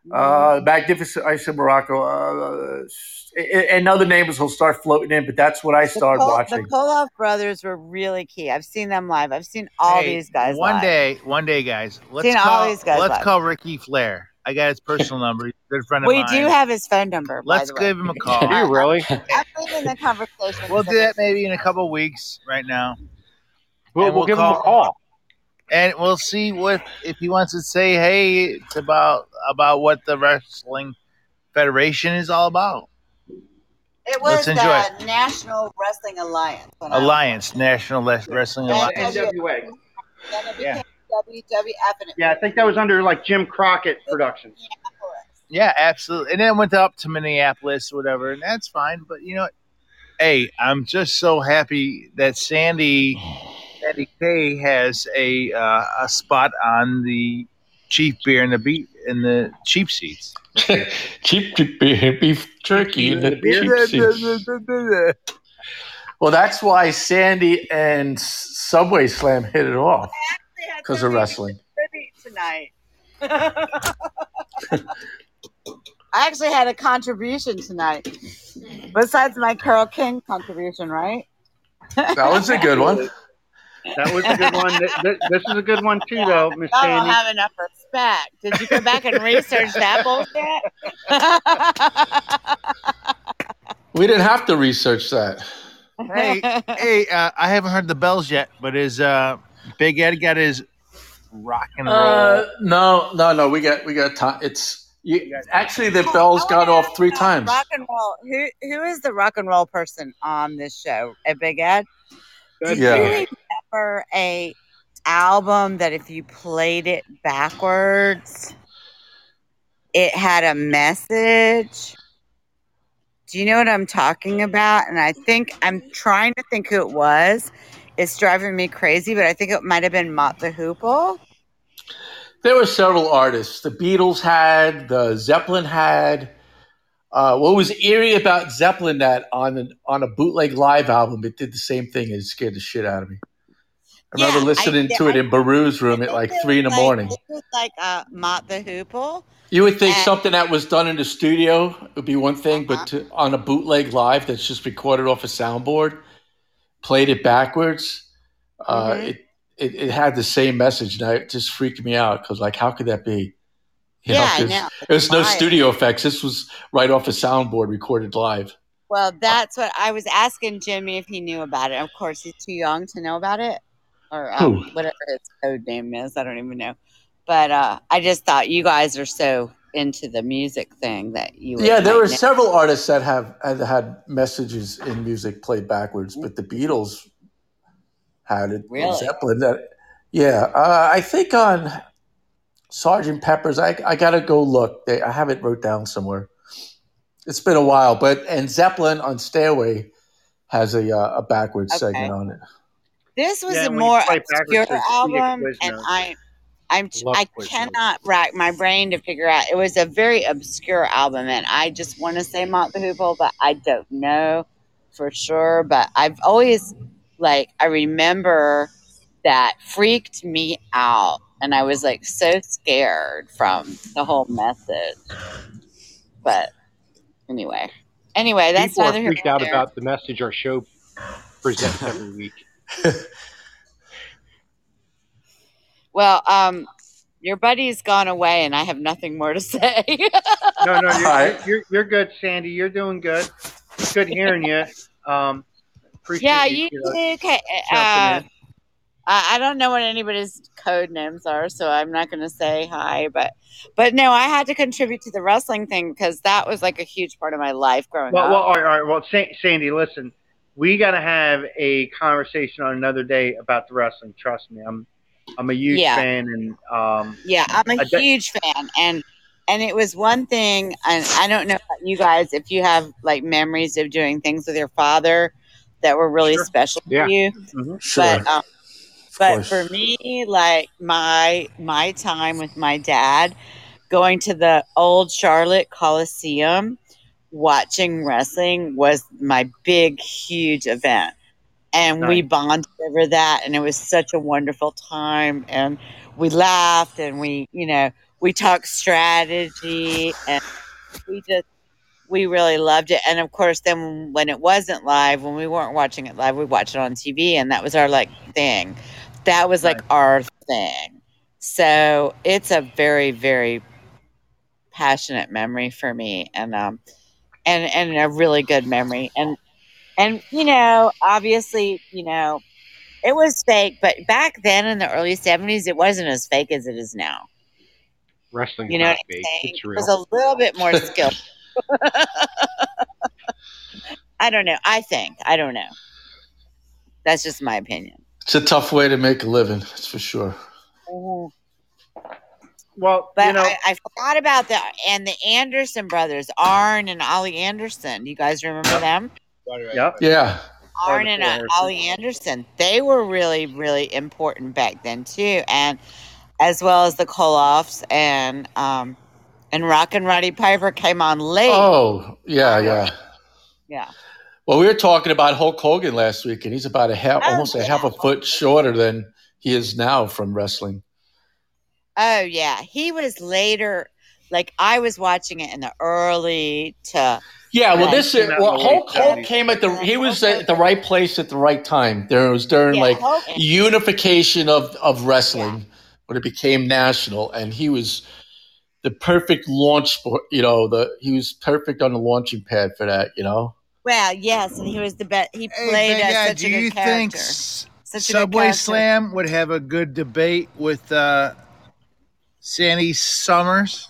Uh, Magnificent Ice in Morocco. Uh, and other names will start floating in, but that's what I The, started Kol- the watching. Koloff brothers were really key. I've seen them live. I've seen all Hey, these guys one live. day, one day, guys. Let's Seen all call. these guys Let's live. call Ricky Flair. I got his personal number. He's a good friend of We mine. do have his phone number, by Let's the way. give him a Do call. you really? I'm leaving the conversation. We'll because do I that think- maybe in a couple weeks. Right now, We'll, And we'll we'll give him a call- call. and we'll see what if he wants to say. Hey, it's about about what the wrestling federation is all about. It was Let's the enjoy National Wrestling Alliance. when I was Alliance, National Les- Wrestling Yeah, Alliance. N W A. N W A. Then it Yeah. became W W F, and it Yeah, I think that was under like Jim Crockett Productions. Yeah, absolutely. And then it went up to Minneapolis or whatever, and that's fine. But you know, what? Hey, I'm just so happy that Sandy Sandy Kay has a uh, a spot on the cheap beer and the beat in the cheap seats. cheap beef, beef jerky and the Beer? cheap seats. Well, that's why Sandy and Subway Slam hit it off because of wrestling. tonight. I actually had a contribution tonight, besides my Carole King contribution, right? That was a good one. That was a good one. Th- th- This is a good one too, though, Miss Y'all don't Sandy. have enough respect. Did you go back and research that bullshit? We didn't have to research that. Hey, hey, uh, I haven't heard the bells yet, but is uh, Big Ed got his rock and roll? Uh, no, no, no. We got, we got time. It's you, actually the bells got off three times. Rock and roll. Who who is the rock and roll person on this show? A Big Ed. Do Yeah. you remember a album that if you played it backwards, it had a message? Do you know what I'm talking about? And I think I'm trying to think who it was. It's driving me crazy, but I think it might have been Mott the Hoople. There were several artists. The Beatles had, the Zeppelin had. Uh, what was eerie about Zeppelin that on an, on a bootleg live album, it did the same thing and it scared the shit out of me. I remember Yeah, listening I- to it I- in Baru's room at like three in the Like, morning. It was like uh, Mott the Hoople. You would think And- something that was done in the studio would be one thing, Uh-huh. but to, on a bootleg live that's just recorded off a soundboard, played it backwards, uh, Mhm. it, it it had the same message. Now it just freaked me out because like, how could that be? You Yeah, I 'cause know. There's no Wild. studio effects. This was right off a soundboard recorded live. Well, that's what I was asking Jimmy if he knew about it. Of course, he's too young to know about it, or um, Who? whatever his code name is. I don't even know. But uh, I just thought you guys are so into the music thing that you. would Yeah, there might were know. several artists that have had, had messages in music played backwards, but the Beatles had it. Really? Zeppelin, that, yeah. Uh, I think on Sergeant Pepper's, I, I got to go look. They, I have it wrote down somewhere. It's been a while, but and Zeppelin on Stairway has a uh, a backwards Okay. segment on it. This was Yeah, a when you more play backwards, obscure there's see a album, quiz and note. I, I'm Love I quiz cannot rack my brain to figure out. It was a very obscure album, and I just want to say Mott the Hoople, but I don't know for sure. But I've always like I remember that freaked me out, and I was like so scared from the whole message. But anyway, anyway, that's People are neither here freaked nor out there. about the message our show presents every week. Well, um, your buddy's gone away, and I have nothing more to say. No, no, you're, Alright. you're, you're good, Sandy. You're doing good. It's good hearing you. Um, appreciate yeah, you. you you know, do. Okay, uh, jumping in. I, I don't know what anybody's code names are, so I'm not going to say hi. But, but no, I had to contribute to the wrestling thing because that was like a huge part of my life growing Well, up. well, all right, all right. Well, Sa- Sandy, listen, we got to have a conversation on another day about the wrestling. Trust me, I'm, I'm a huge Yeah. fan, and um, Yeah, I'm a I bet- huge fan, and and it was one thing. And I don't know about you guys if you have like memories of doing things with your father that were really Sure. special Yeah. to you. Sure, But um, of but course. for me, like my my time with my dad, going to the old Charlotte Coliseum, watching wrestling was my big, huge event. And we Nice. bonded over that, and it was such a wonderful time. And we laughed, and we, you know, we talked strategy, and we just we really loved it. And of course, then when it wasn't live, when we weren't watching it live, we watched it on T V, and that was our like thing. That was like Right. our thing. So it's a very, very passionate memory for me, and um, and and a really good memory. And and you know, obviously, you know, it was fake, but back then in the early seventies, it wasn't as fake as it is now. Wrestling's You know not what I'm fake. saying? It's It real. was a little bit more skill. I don't know. I think. I don't know. That's just my opinion. It's a tough way to make a living, that's for sure. Well, But you know, I, I forgot about the and the Anderson brothers, Arn and Ollie Anderson. You guys remember them? yep. Yeah. Arn and uh, Harrison. Ollie Anderson. They were really, really important back then too, and as well as the Koloffs and um and Rock and Roddy Piper came on late. Oh, yeah, yeah. Yeah. Well, we were talking about Hulk Hogan last week, and he's about a half, Oh, almost a yeah. half a foot shorter than he is now from wrestling. Oh yeah, he was later. Like I was watching it in the early to Yeah, well, Right. this is Came out in well, the Hulk, late Hulk seventies. came at the he was at the right place at the right time. There was during yeah, like Hulk, unification of of wrestling when it became national, and he was the perfect launch sport. You know, the he was perfect on the launching pad for that. You know. well, yes, and he was the best. He Hey, played Big uh, Ed, such do a you good think character. S- Such a good Subway character. Slam would have a good debate with uh, Sandy Summers?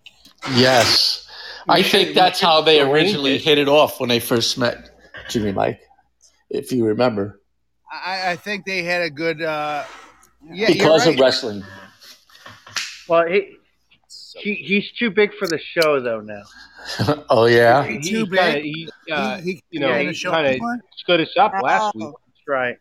Yes, We I should- think we that's should how they arrange originally it. hit it off when they first met Jimmy Mike, if you remember, I, I think they had a good. Uh, yeah, because you're of right. wrestling. Well, he, he he's too big for the show though now. Oh yeah, He He too kinda, big? he, uh, He, he, you he know, had a he show kind of anymore? stood us up last Oh. week. That's right.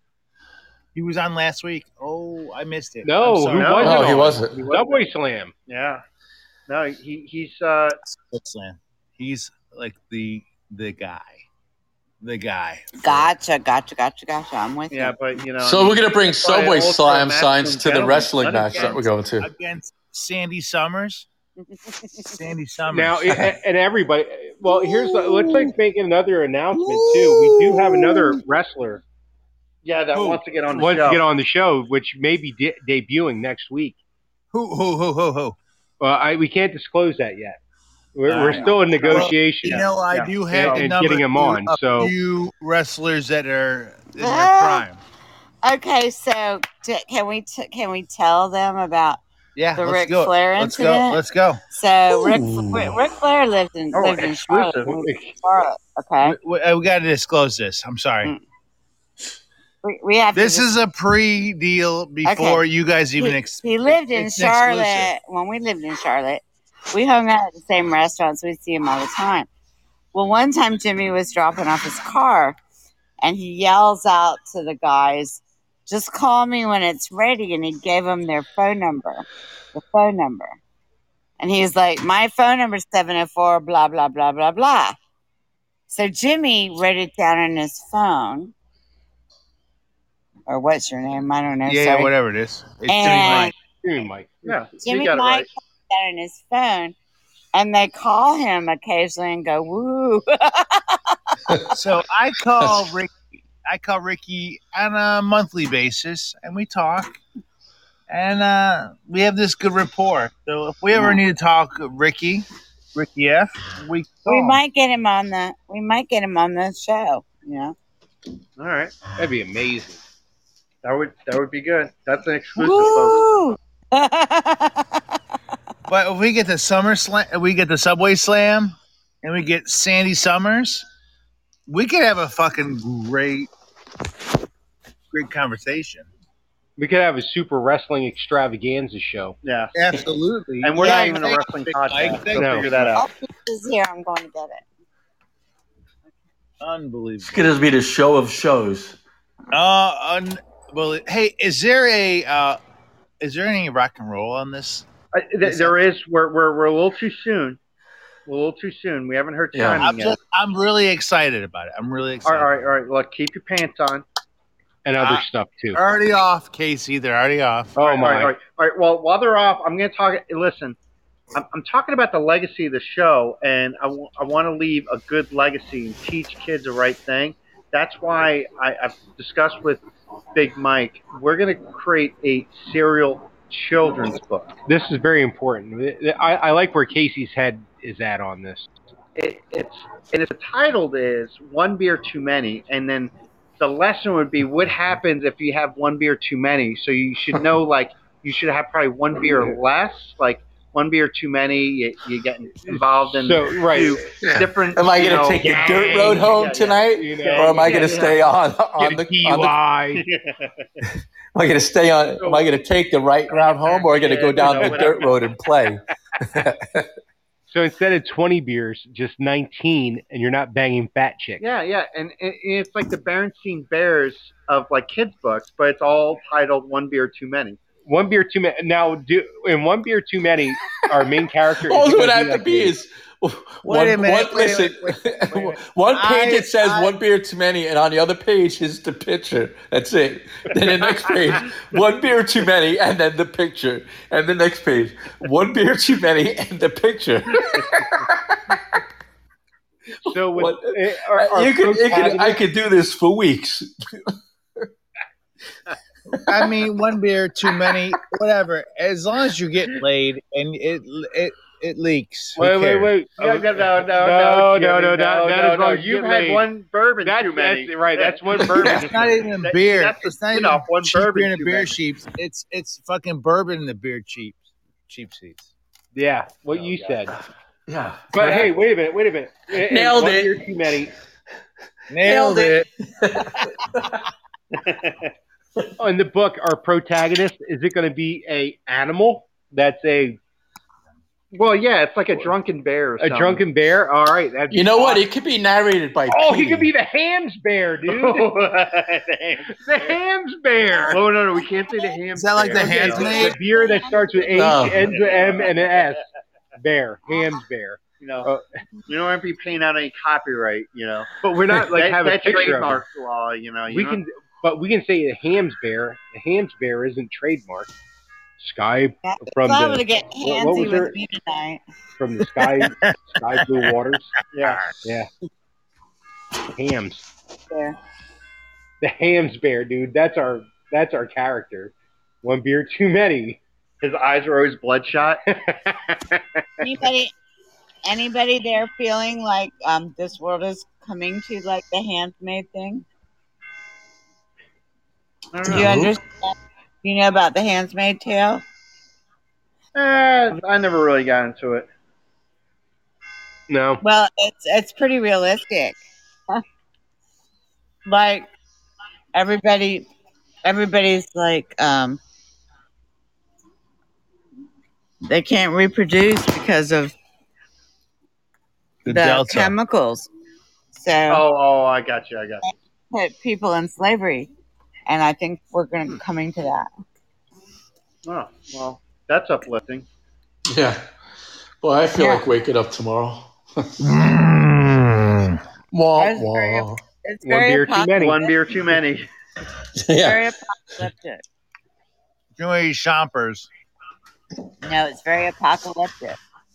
He was on last week. Oh, I missed it. No, I'm who sorry. No. was it? No, he on? wasn't. He wasn't. Subway Slam. Yeah. No, he he's uh Subway Slam. He's like the the guy, the guy. for- Gotcha, gotcha, gotcha, gotcha. I'm with yeah, you. but you know. I So mean, we're gonna bring that's why Subway ultra Slam masculine signs to the gentleman's wrestling done match again. that we're going to. against Sandy Summers. Sandy Summers. Now, and and everybody. Well, here's the, let's like make another announcement too. We do have another wrestler Yeah, that Who? wants to get on the wants show. to get on the show, which may be de- debuting next week. who, who, who, who, who? Well, I we can't disclose that yet. We're, All we're right. still in negotiation You know, I yeah, do and, have the and number getting him to on. a So few wrestlers that are in their Ah. prime. Okay, so t- can we t- can we tell them about Yeah, the let's Ric go. Flair Let's go. incident? Let's go. So Ric, Ooh. Ric, Ric Flair lived in Oh, lived in Charlotte. exclusive. Moved to Charlotte. Okay, We, we, we got to disclose this. I'm sorry. Mm. we, we have This to. is a pre-deal before you guys even. he, Ex- he lived in it's Charlotte exclusive. when we lived in Charlotte. We hung out at the same restaurants. We'd see him all the time. Well, one time Jimmy was dropping off his car, and he yells out to the guys, "Just call me when it's ready." And he gave them their phone number, the phone number. And he's like, "My phone number is seven oh four, blah, blah, blah, blah, blah." So Jimmy wrote it down on his phone. Or what's your name? I don't know. Yeah, sorry. yeah, whatever it is. It's And- Jimmy Mike. Jimmy Mike. Yeah, Jimmy you got it Mike right. put that on his phone. And they call him occasionally and go, "Woo." So I call Ricky. I call Ricky on a monthly basis, and we talk, and uh, we have this good rapport. So if we ever need to talk, Ricky, Ricky F, we call We him. might get him on the we might get him on the show, you know. All right, That'd be amazing. that would that would be good. That's an exclusive, folks. Woo! But if we get the Summer Slam, we get the Subway Slam, and we get Sandy Summers, we could have a fucking great, great conversation. We could have a super wrestling extravaganza show. Yeah, Absolutely. and we're Yeah, not even a thank wrestling you, podcast. Mike. Thank So No. figure that I'll out. keep this here. I'm going to get it. Unbelievable. It's going to be the show of shows. Uh, un- well, hey, is there a uh, is there any rock and roll on this? I, th- there is. We're we're we're a little too soon. We're a little too soon. We haven't heard Yeah. timing I'm yet. just, I'm really excited about it. I'm really All excited. right, all right, all right. Look, keep your pants on. And and other Uh, stuff too. Already off, Casey. They're already off. Oh all right, my! all right, all right, all right. Well, while they're off, I'm going to talk. Listen, I'm, I'm talking about the legacy of the show, and I, w- I want to leave a good legacy and teach kids the right thing. That's why I, I've discussed with Big Mike. We're going to create a serial children's book. This is very important. I, I like where Casey's head is at on this. It, it's and its title is One Beer Too Many, and then the lesson would be what happens if you have one beer too many. So you should know, like, you should have probably one beer less, like one beer too many. You, you get involved in So, right. two different. Am I you going to know, take the gang, dirt road home yeah, yeah. tonight, You know, or am I yeah, going to yeah. stay on on Get the, a on the D U I. Am I going to stay on? Am I going to take the right route home, or am I going to go down the dirt road and play? So instead of twenty beers, just nineteen, and you're not banging fat chicks. Yeah, yeah, and, and it's like the Berenstein Bears of like kids books, but it's all titled One Beer Too Many. One beer too many. Now, do in one beer too many, our main character. All is it would gonna have to like be a- is one. a minute, one wait a listen, minute, wait a minute. one page I- it says I- one beer too many, and on the other page is the picture. That's it. Then the next page, one beer too many, and then the picture, and the next page, one beer too many, and the picture. So with, What- uh, our, our you could, you could, I protagonist- could do this for weeks. I mean, one beer too many, whatever. As long as you get laid and it it it leaks. Who Wait, wait, cares? wait. No, no, no, no, no, no, no, Jimmy, no, that- that is no. wrong. You've Get had laid. one bourbon That's, too many. that's right. That's one bourbon. It's not even That- beer. that's It's not enough. even One cheap bourbon beer in the too beer many. sheets. It's it's fucking bourbon in the beer cheap cheap seats. Yeah, what Oh, you God. said. Yeah, But hey, wait a minute, wait a minute. And Nailed one it. beer too many. Nailed, Nailed it. it. Oh, in the book, our protagonist, is it going to be a animal that's a Well, yeah, it's like a drunken bear or a something. drunken bear? All right, that's You know what? It could be narrated by. Oh, he Petey. could be the hams bear, dude. The hams bear. Oh, no, no, we can't say the ham. Is that like the bear. Hands The, Made? the beer that starts with H, No. ends with M, and an S. Bear, hams bear. You know, Uh, you don't want to be paying out any copyright, you know. But we're not like that, have a that picture of it. trademark law, you know. You We know? can, but we can say the hams bear. The hams bear isn't trademarked. Sky from I'm gonna the get what- what handsy was her- with me tonight. from the sky sky blue waters. Yeah. Yeah, hams. Yeah. The hams bear, dude. That's our that's our character. One beer too many. His eyes are always bloodshot. Anybody, anybody there feeling like um this world is coming to like the handmade thing? I don't Do know. you understand? Do you know about the Handmaid's Tale? Eh, I never really got into it. No. Well, it's it's pretty realistic. Like everybody, everybody's like um, they can't reproduce because of The, the Delta. chemicals. So Oh, oh, I got you. I got you. put people in slavery, and I think we're going to coming to that. Oh, well, that's uplifting. Yeah. Well, I feel Yeah. like waking up tomorrow. Mm. Wah, That's very- wah. It's One very beer too apocalyptic. many. One beer too many. Yeah. Very apocalyptic. Too many shoppers. No, it's very apocalyptic.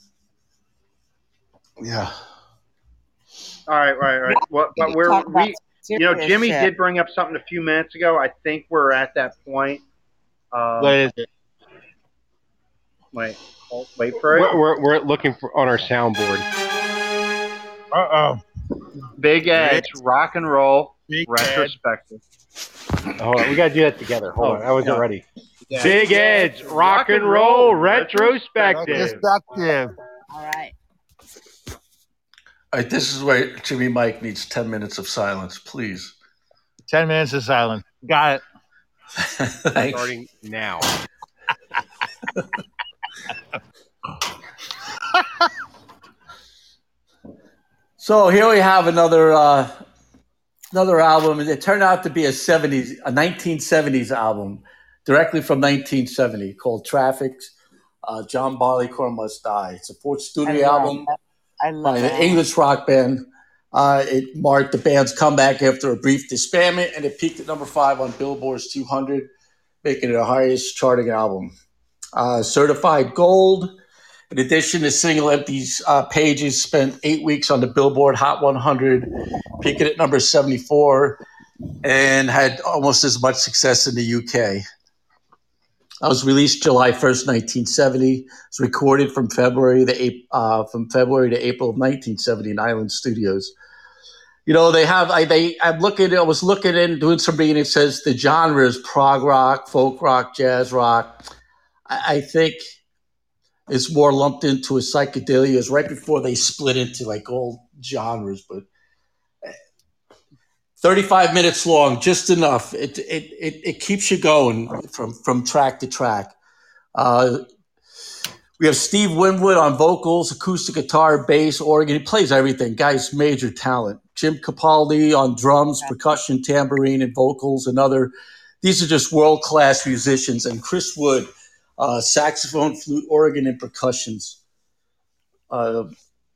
Yeah. All right, right, right. Well, We but can we're talk about we, you know, serious Jimmy shit. did bring up something a few minutes ago. I think we're at that point. Um, What is it? wait, hold- wait for it. We're, we're, we're looking for on our soundboard. Uh oh. Big Edge, rock and roll Big retrospective. Hold on, we got to do that together. Hold Oh, on, I wasn't yeah. ready. Yeah. Big Edge, rock and roll, retrospective. Perspective. All right. All right, this is where Jimmy Mike needs ten minutes of silence, please. Ten minutes of silence. Got it. Thanks. Starting now. So here we have another uh, another album. It turned out to be a seventies, a nineteen seventies album, directly from nineteen seventy, called Traffic. Uh, John Barleycorn Must Die. It's a fourth I studio love album that. I love by the that. English rock band Uh, it marked the band's comeback after a brief disbandment, and it peaked at number five on Billboard's two hundred, making it the highest charting album. Uh, certified gold. In addition, the single Empty uh, Pages spent eight weeks on the Billboard Hot one hundred, peaking at number seventy-four, and had almost as much success in the U K. It was released July first, nineteen seventy. It was recorded from February to uh, from February to April of nineteen seventy in Island Studios. You know, they have, I, they, I'm looking, I was looking in, doing some reading. It says the genre is prog rock, folk rock, jazz rock. I, I think it's more lumped into a psychedelia. It's right before they split into like all genres, but thirty-five minutes long, just enough. It, it, it, it keeps you going from, from track to track. Uh, We have Steve Winwood on vocals, acoustic guitar, bass, organ. He plays everything. Guy's major talent. Jim Capaldi on drums, percussion, tambourine, and vocals. Another. These are just world-class musicians. And Chris Wood, uh, saxophone, flute, organ, and percussions. Uh,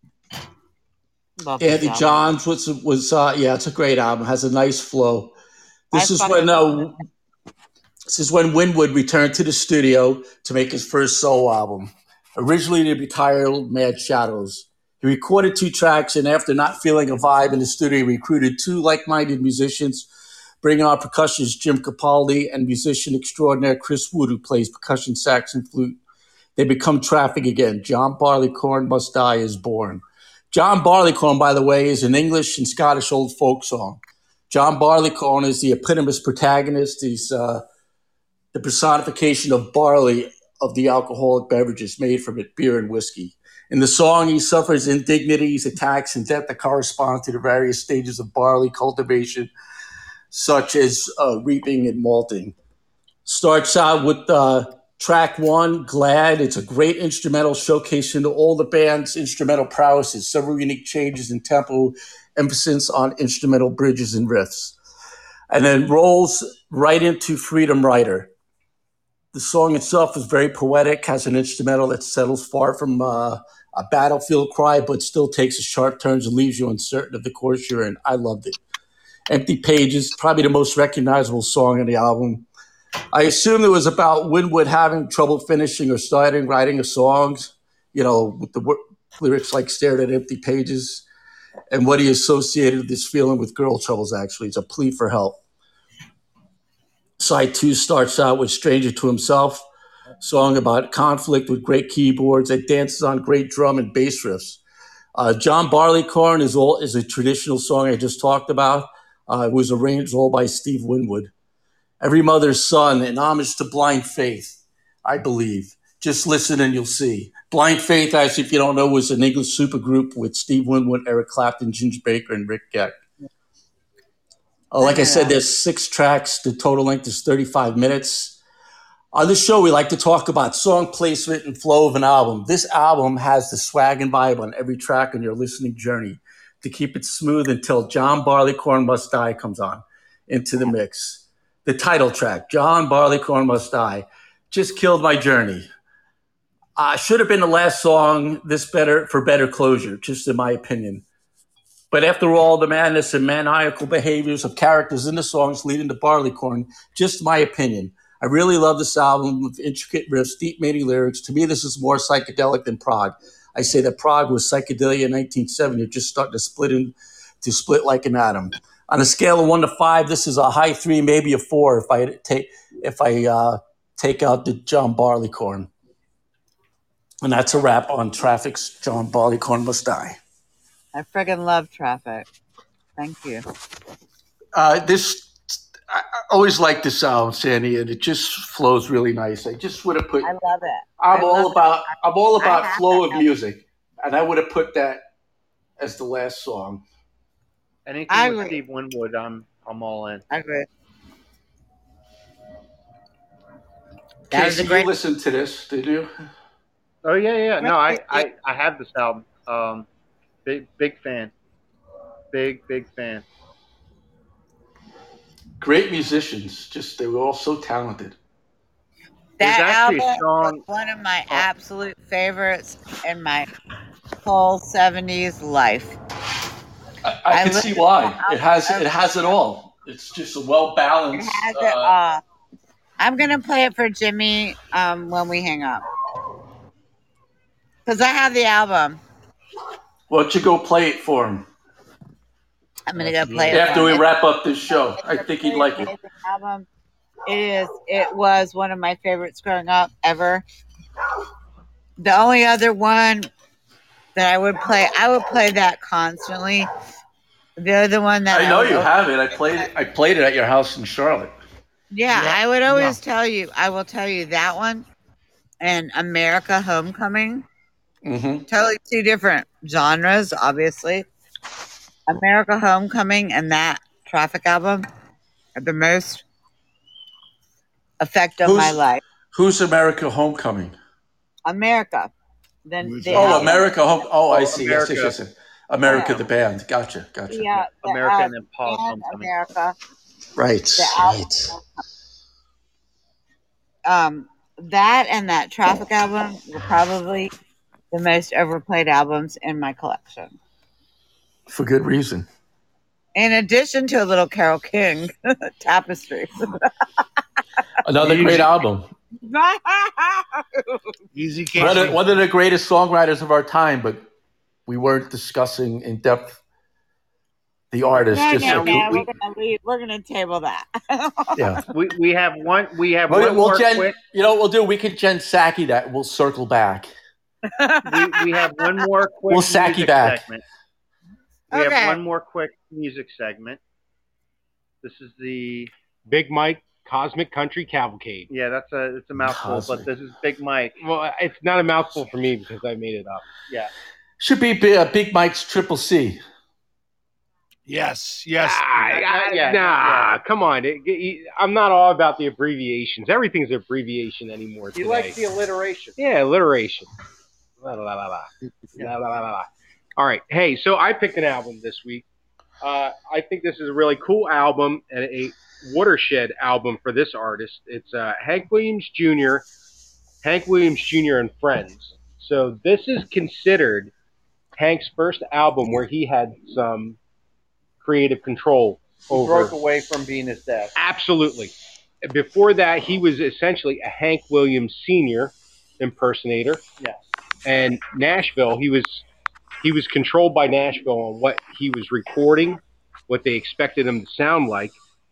Andy Johns was, was uh, yeah, it's a great album. Has a nice flow. This is when uh, this is when Winwood returned to the studio to make his first solo album. Originally to be titled Mad Shadows. He recorded two tracks, and after not feeling a vibe in the studio, he recruited two like-minded musicians, bringing on percussionist Jim Capaldi and musician extraordinaire Chris Wood, who plays percussion, sax, and flute. They become Traffic again. John Barleycorn Must Die is born. John Barleycorn, by the way, is an English and Scottish old folk song. John Barleycorn is the eponymous protagonist. He's uh, the personification of barley, of the alcoholic beverages made from it, beer and whiskey. In the song, he suffers indignities, attacks, and death that correspond to the various stages of barley cultivation, such as uh, reaping and malting. Starts out with uh, track one, Glad. It's a great instrumental showcasing all the band's instrumental prowesses, several unique changes in tempo, emphasis on instrumental bridges and riffs. And then rolls right into Freedom Rider. The song itself is very poetic, has an instrumental that settles far from uh, a battlefield cry, but still takes its sharp turns and leaves you uncertain of the course you're in. I loved it. Empty Pages, probably the most recognizable song on the album. I assume it was about Winwood having trouble finishing or starting writing of songs, you know, with the w- lyrics like Stared at Empty Pages, and what he associated this feeling with girl troubles, actually. It's a plea for help. Side two starts out with Stranger to Himself, song about conflict with great keyboards that dances on great drum and bass riffs. Uh, John Barleycorn is all is a traditional song I just talked about. Uh, it was arranged all by Steve Winwood. Every Mother's Son, an homage to Blind Faith, I believe. Just listen and you'll see. Blind Faith, actually, if you don't know, was an English supergroup with Steve Winwood, Eric Clapton, Ginger Baker, and Rick Geck. Uh, like I said, there's six tracks. The total length is thirty-five minutes. On this show, we like to talk about song placement and flow of an album. This album has the swag and vibe on every track on your listening journey to keep it smooth until John Barleycorn Must Die comes on into the mix. The title track, John Barleycorn Must Die, just killed my journey. Uh, should have been the last song, this better for better closure, just in my opinion. But after all, the madness and maniacal behaviors of characters in the songs leading to Barleycorn, just my opinion. I really love this album with intricate riffs, deep meaning lyrics. To me, this is more psychedelic than prog. I say that prog was psychedelia in nineteen seventy, just starting to split in, to split like an atom. On a scale of one to five, this is a high three, maybe a four if I take if I uh, take out the John Barleycorn. And that's a wrap on Traffic's John Barleycorn Must Die. I friggin' love Traffic. Thank you. Uh, this I always like this album, Sandy, and it just flows really nice. I just would have put. I love it. I'm I all about. It. I'm all about I flow of that. music, and I would have put that as the last song. Anything I with agree. Steve Winwood, I'm I'm all in. I agree. That was Casey, a great. you listened to this, did you? Oh yeah, yeah. No, I, I, I have this album. Um, big big fan. Big big fan. Great musicians. Just they were all so talented. That There's actually album a song. was one of my Oh. absolute favorites in my whole seventies life. I, I, I can listen see to why. the It has album it has it all. It's just a well It balanced. has it Uh, all. I'm gonna play it for Jimmy um, when we hang up because I have the album. why don't you go play it for him I'm gonna go play Yeah. it for after him. we It's, wrap up this show? it's I a think he'd pretty like it. amazing album. It is. It was one of my favorites growing up ever. The only other one that I would play, I would play that constantly. The other one that I I know would, you al- have it. I played it. I played it at your house in Charlotte. yeah, Yeah. I would Yeah. always tell you. I will tell you that one and America Homecoming. Mm-hmm. Totally two different genres, obviously. America Homecoming and that Traffic album are the most effect of my Who's life. Who's America Homecoming? America. Then Who's the Oh, America? album. America Home. Oh, I Oh, see. Yes, yes, America. yes. yes. America, Yeah. the band. Gotcha, gotcha. The, Yeah, uh, the, America uh, and then Paul's and Homecoming. America. Right, The album. right. Um, that and that Traffic album were probably the most overplayed albums in my collection. For good reason. In addition to a little Carole King, Tapestry. Another Easy. great album. Easy One Casey. of, one of the greatest songwriters of our time, but we weren't discussing in depth the artist. No, just no, like no. we- We're gonna leave. We're gonna table that. yeah. We we have one we have We'll, one we'll more Jen, quick you know what we'll do? We can Jen Psaki that. We'll circle back. we, we have one more quick We'll sack you music back. segment. We Okay. have one more quick music segment. This is the Big Mike Cosmic Country Cavalcade. yeah, that's a it's a mouthful, Cosmic. but this is Big Mike. Well, it's not a mouthful for me because I made it up. Yeah. Should be Big, uh, Big Mike's Triple C. Yes. Yes. Ah, Not- ah, not yet, nah, not yet. come on. It, it, I'm not all about the abbreviations. Everything's an abbreviation anymore He today. likes the alliteration. Yeah, alliteration. La, la, la, la. La, la, la, la, la. All right. Hey, so I picked an album this week. Uh, I think this is a really cool album and a watershed album for this artist. It's uh, Hank Williams Junior Hank Williams Junior and Friends. So this is considered Hank's first album where he had some creative control He over. broke away from being his dad. Absolutely. Before that, he was essentially a Hank Williams Senior impersonator. Yes. And Nashville, he was he was controlled by Nashville on what he was recording, what they expected him to sound like,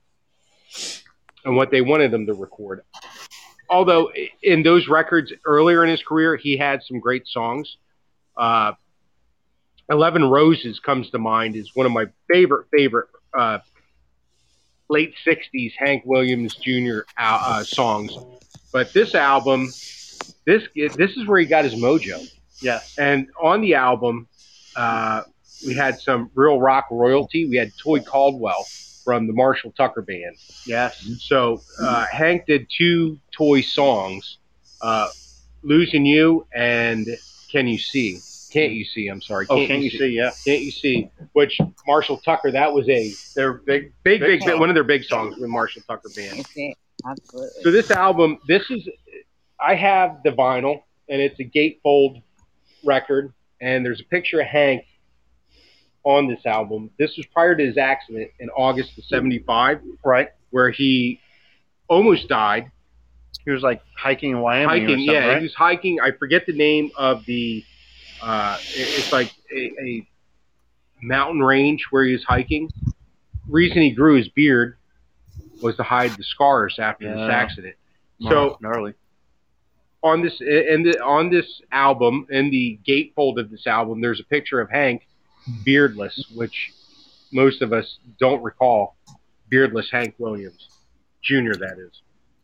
and what they wanted him to record. Although in those records earlier in his career, he had some great songs. Uh, Eleven Roses comes to mind is one of my favorite favorite uh, late sixties Hank Williams Junior uh, songs. But this album, this this is where he got his mojo. Yes. And on the album, uh, we had some real rock royalty. We had Toy Caldwell from the Marshall Tucker Band. Yes. So uh, Hank did two Toy songs, uh, "Losing You" and "Can You See." Can't You See? I'm sorry. Oh, can't you see? Yeah. Can't You See? Which Marshall Tucker, that was a They're big. big, big, Big big song. one of their big songs with Marshall Tucker Band. You see? Absolutely. So this album, this is, I have the vinyl, and it's a gatefold record, and there's a picture of Hank on this album. This was prior to his accident in August of seventy-five, Right. where he almost died. He was like hiking in Wyoming or Hiking, something, yeah, right? he was hiking. I forget the name of the, uh, it- it's like a, a mountain range where he was hiking. Reason he grew his beard was to hide the scars after this Yeah. accident. So gnarly. on this in the on this album, in the gatefold of this album, there's a picture of Hank beardless, which most of us don't recall. Beardless Hank Williams Junior, that is.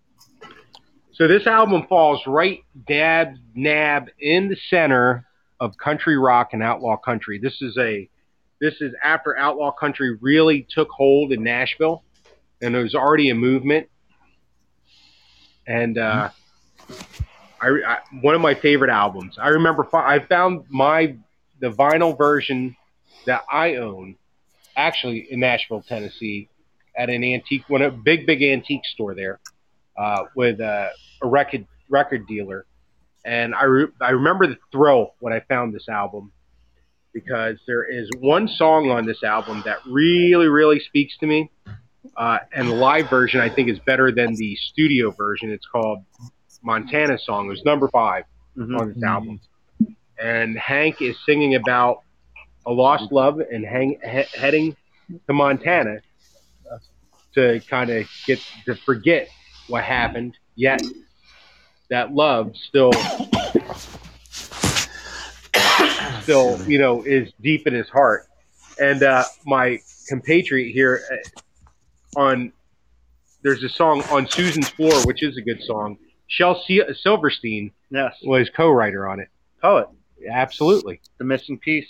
So this album falls right dab nab in the center of country rock and outlaw country. This is a this is after outlaw country really took hold in Nashville, and there was already a movement. And uh, I, I one of my favorite albums. I remember fi- I found my the vinyl version that I own actually in Nashville, Tennessee, at an antique one a big big antique store there uh, with uh, a record record dealer. And I re- I remember the thrill when I found this album. because there is one song on this album that really, really speaks to me. Uh, and the live version, I think, is better than the studio version. It's called Montana Song. It was number five Mhm. on this album. And Hank is singing about a lost love and hang, he, heading to Montana to kind of get to forget what happened, yet that love still still you know is deep in his heart. And uh, my compatriot here uh, on there's a song on Susan's Floor, which is a good song. Shel Silverstein Yes. was co-writer on it. Poet. Absolutely. The missing piece.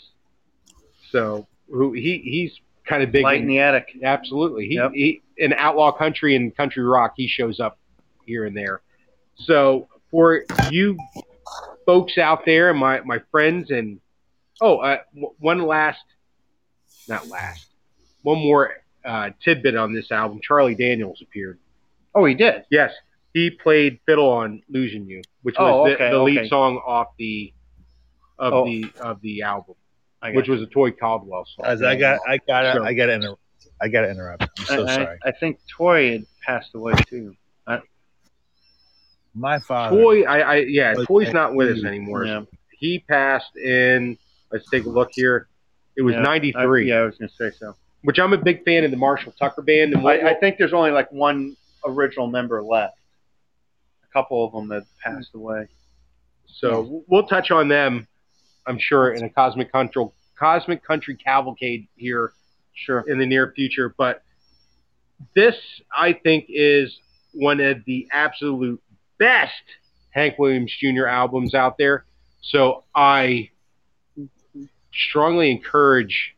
So who he he's kind of big Light in the attic. Absolutely. He, Yep. he in outlaw country and country rock, he shows up here and there. So for you folks out there, and my my friends, and oh, uh, w- one last, not last, one more uh, tidbit on this album. Charlie Daniels appeared. Oh, he did. Yes, he played fiddle on "Losing You," which was Oh, the, okay, the lead okay. song off the of Oh. the of the album, I got which you. was a Toy Caldwell song. Guys, I got, I got, So- I got to interrupt. I got to interrupt. I'm so I, sorry. I, I think Toy had passed away too. I, My father. Toy, I, I yeah, Was Toy's a not with us huge- anymore. yeah. He passed in. Let's take a look here. It was Yeah. ninety-three, I, yeah, I was going to say so. which I'm a big fan of the Marshall Tucker Band. And we'll, I, I think there's only like one original member left. A couple of them have passed away. so we'll touch on them, I'm sure, in a Cosmic Country Cosmic Country Cavalcade here Sure. in the near future. But this, I think, is one of the absolute best Hank Williams Junior albums out there. So I strongly encourage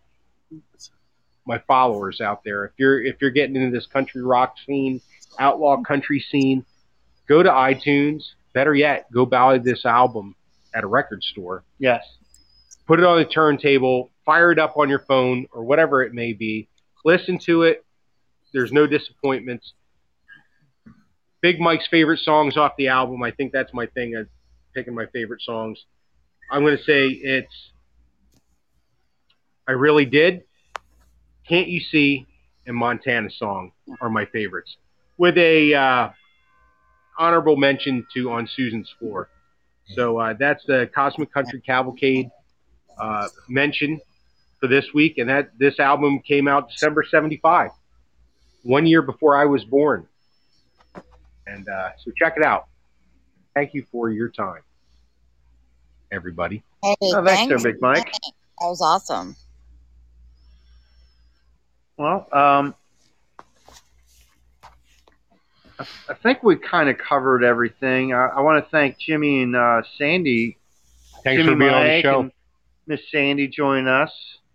my followers out there, if you're if you're getting into this country rock scene, outlaw country scene, go to iTunes. Better yet, go buy this album at a record store. Yes. Put it on the turntable, fire it up on your phone or whatever it may be. Listen to it. There's no disappointments. Big Mike's favorite songs off the album. I think that's my thing of picking my favorite songs. I'm going to say it's I Really Did, Can't You See, and Montana Song are my favorites. With a uh, honorable mention to On Susan's Floor. So uh, that's the Cosmic Country Cavalcade uh, mention for this week. And that this album came out December seventy-five, one year before I was born. And uh, so check it out. Thank you for your time, everybody. Hey, Oh, thanks, there, Big Mike. That was awesome. Well, um, I, I think we kind of covered everything. I, I want to thank Jimmy and uh, Sandy. Thanks Jimmy for being on the Mike show. and Miss Sandy join us.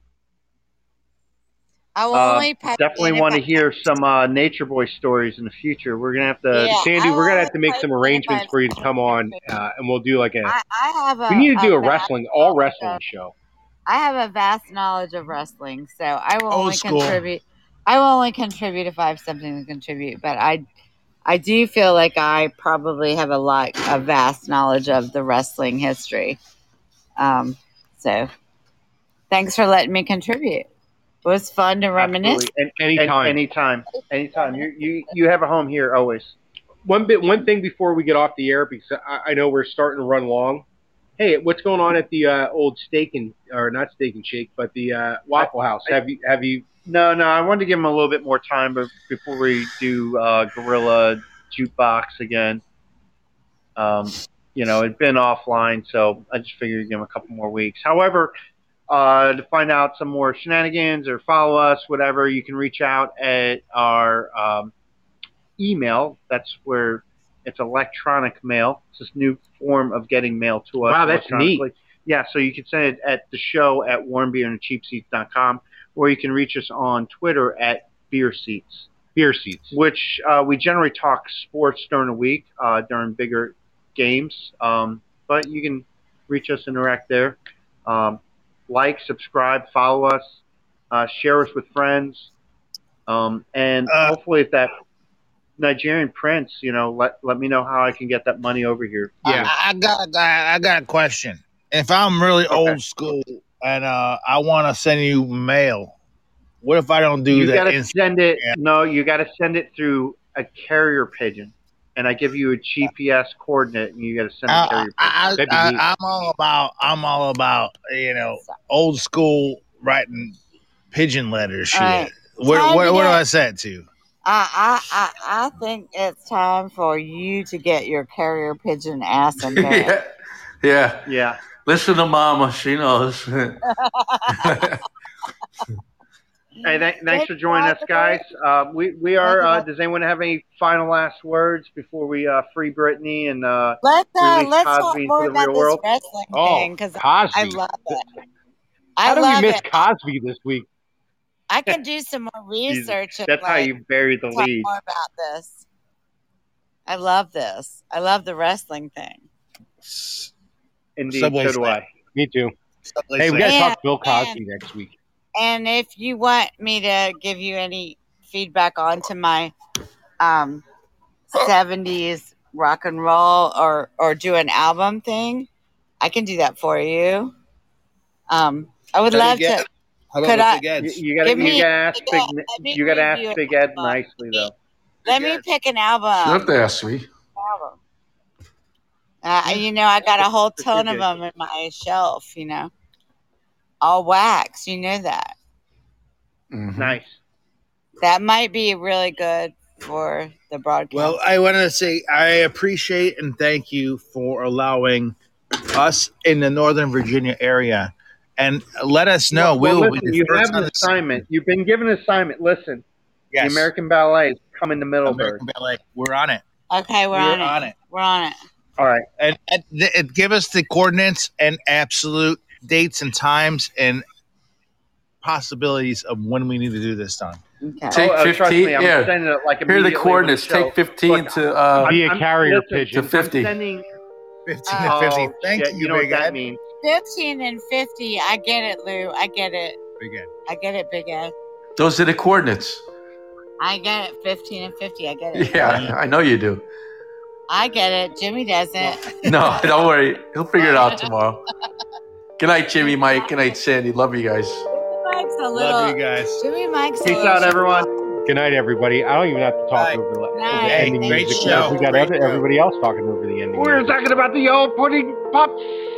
I will Uh, only pipe definitely in if want to I- hear some uh, Nature Boy stories in the future. We're gonna have to. Yeah. Sandy, I we're gonna will have to make pipe some in if arrangements I- for you to come on, uh, and we'll do like a. I, I have a. We need to do a vast wrestling, all knowledge wrestling of- show. I have a vast knowledge of wrestling, so I will Old only school. contribute. I will only contribute if I have something to contribute. But I, I do feel like I probably have a lot, a vast knowledge of the wrestling history. Um, so, thanks for letting me contribute. It was fun to reminisce. Absolutely. And, Anytime. and- anytime. Anytime. You you you have a home here always. One bit, one thing before we get off the air, because I, I know we're starting to run long. Hey, what's going on at the uh, old Steak and or not Steak and Shake, but the uh, Waffle House? I- Have you have you? No, no. I wanted to give him a little bit more time, but before we do uh, Gorilla Jukebox again, um, you know, it'd been offline, so I just figured give him a couple more weeks. However, uh, to find out some more shenanigans or follow us, whatever, you can reach out at our um, email. That's where it's electronic mail. It's this new form of getting mail to us. Wow, that's electronically. Yeah, so you can send it at the show at warm beer and cheap seats dot com, or you can reach us on Twitter at Beer Seats, Beer Seats. which uh, we generally talk sports during the week, uh, during bigger games. Um, but you can reach us, interact there. Um, like, subscribe, follow us, uh, share us with friends, um, and Uh, hopefully if that Nigerian prince, you know, let let me know how I can get that money over here. Yeah. I, I got, I, I got a question. If I'm really Okay. old school, and uh, I want to send you mail. What if I don't do You that? got to inst- send it. Yeah. No, you got to send it through a carrier pigeon, and I give you a G P S coordinate, and you got to send a I, carrier pigeon. I, That'd be I, neat. I'm all about. I'm all about. You know, old school writing pigeon letters. Shit. All right. Where, Time where, to where do get- I send it to? I, I, I, I think it's time for you to get your carrier pigeon ass in bed. yeah, yeah. Yeah. Listen to Mama; she knows. Hey, th- thanks for joining us, guys. Uh, we we are. Uh, does anyone have any final last words before we uh, free Brittany and uh, Let's uh, release let's talk Cosby more into the about real this world? wrestling Oh, thing because Cosby. I love it. How I do love we miss it. Cosby this week? I can do some more research and That's how like, you bury the talk lead. more about this. I love this. I love the wrestling thing. Indeed, Subway so do Slam. I. Me too. Subway Hey, we Slam. gotta Yeah, talk Bill Cosby and- next week. And if you want me to give you any feedback onto my um, seventies rock and roll or, or do an album thing, I can do that for you. Um, I would How do you love get- to. How about Could with I- Big Ed's? You, you gotta Give you me- gotta ask yeah, Big let me you gotta ask review Big it. Ed nicely though. Let me pick an album. You don't have to ask me. album. Uh, you know, I got a whole That's ton of good. them in my shelf, you know. All wax, you know that. Mhm. Nice. That might be really good for the broadcast. Well, I wanted to say I appreciate and thank you for allowing us in the Northern Virginia area, and let us know. Well, we'll listen, be the you first have on an the scene. assignment. You've been given an assignment. Listen, Yes, the American Ballet is coming to Middleburg. American Ballet. We're on it, okay, we're, we're on, on it. it. We're on it. All right. and, and, th- and give us the coordinates and absolute dates and times and possibilities of when we need to do this done. Okay. Take oh, uh, trust fifteen. me, I'm Yeah. sending it like Here are the immediately with coordinates. the show. Take fifteen Look, to uh, I'm- Be a I'm- carrier listen, pigeon. to fifty. I'm sending. Fifteen Uh, and fifty. Oh, Thank shit, you, you know Big what that Ed. means. fifteen and fifty. I get it, Lou. I get it. Big Ed. I get it, Big Ed. Those are the coordinates. I get it. fifteen and fifty. I get it. Yeah, I know you do. I get it. Jimmy doesn't. No, don't worry. He'll figure it out tomorrow. Good night, Jimmy, Mike. Good night, Sandy. Love you guys. Mike's a little. Love you guys. Jimmy Mike's a Peace little out, everyone. Good night, everybody. I don't even have to talk Night. over the, over the Night. ending Great music. show. We got Great other, show. everybody else talking over the ending We're music. talking about the old pudding pops.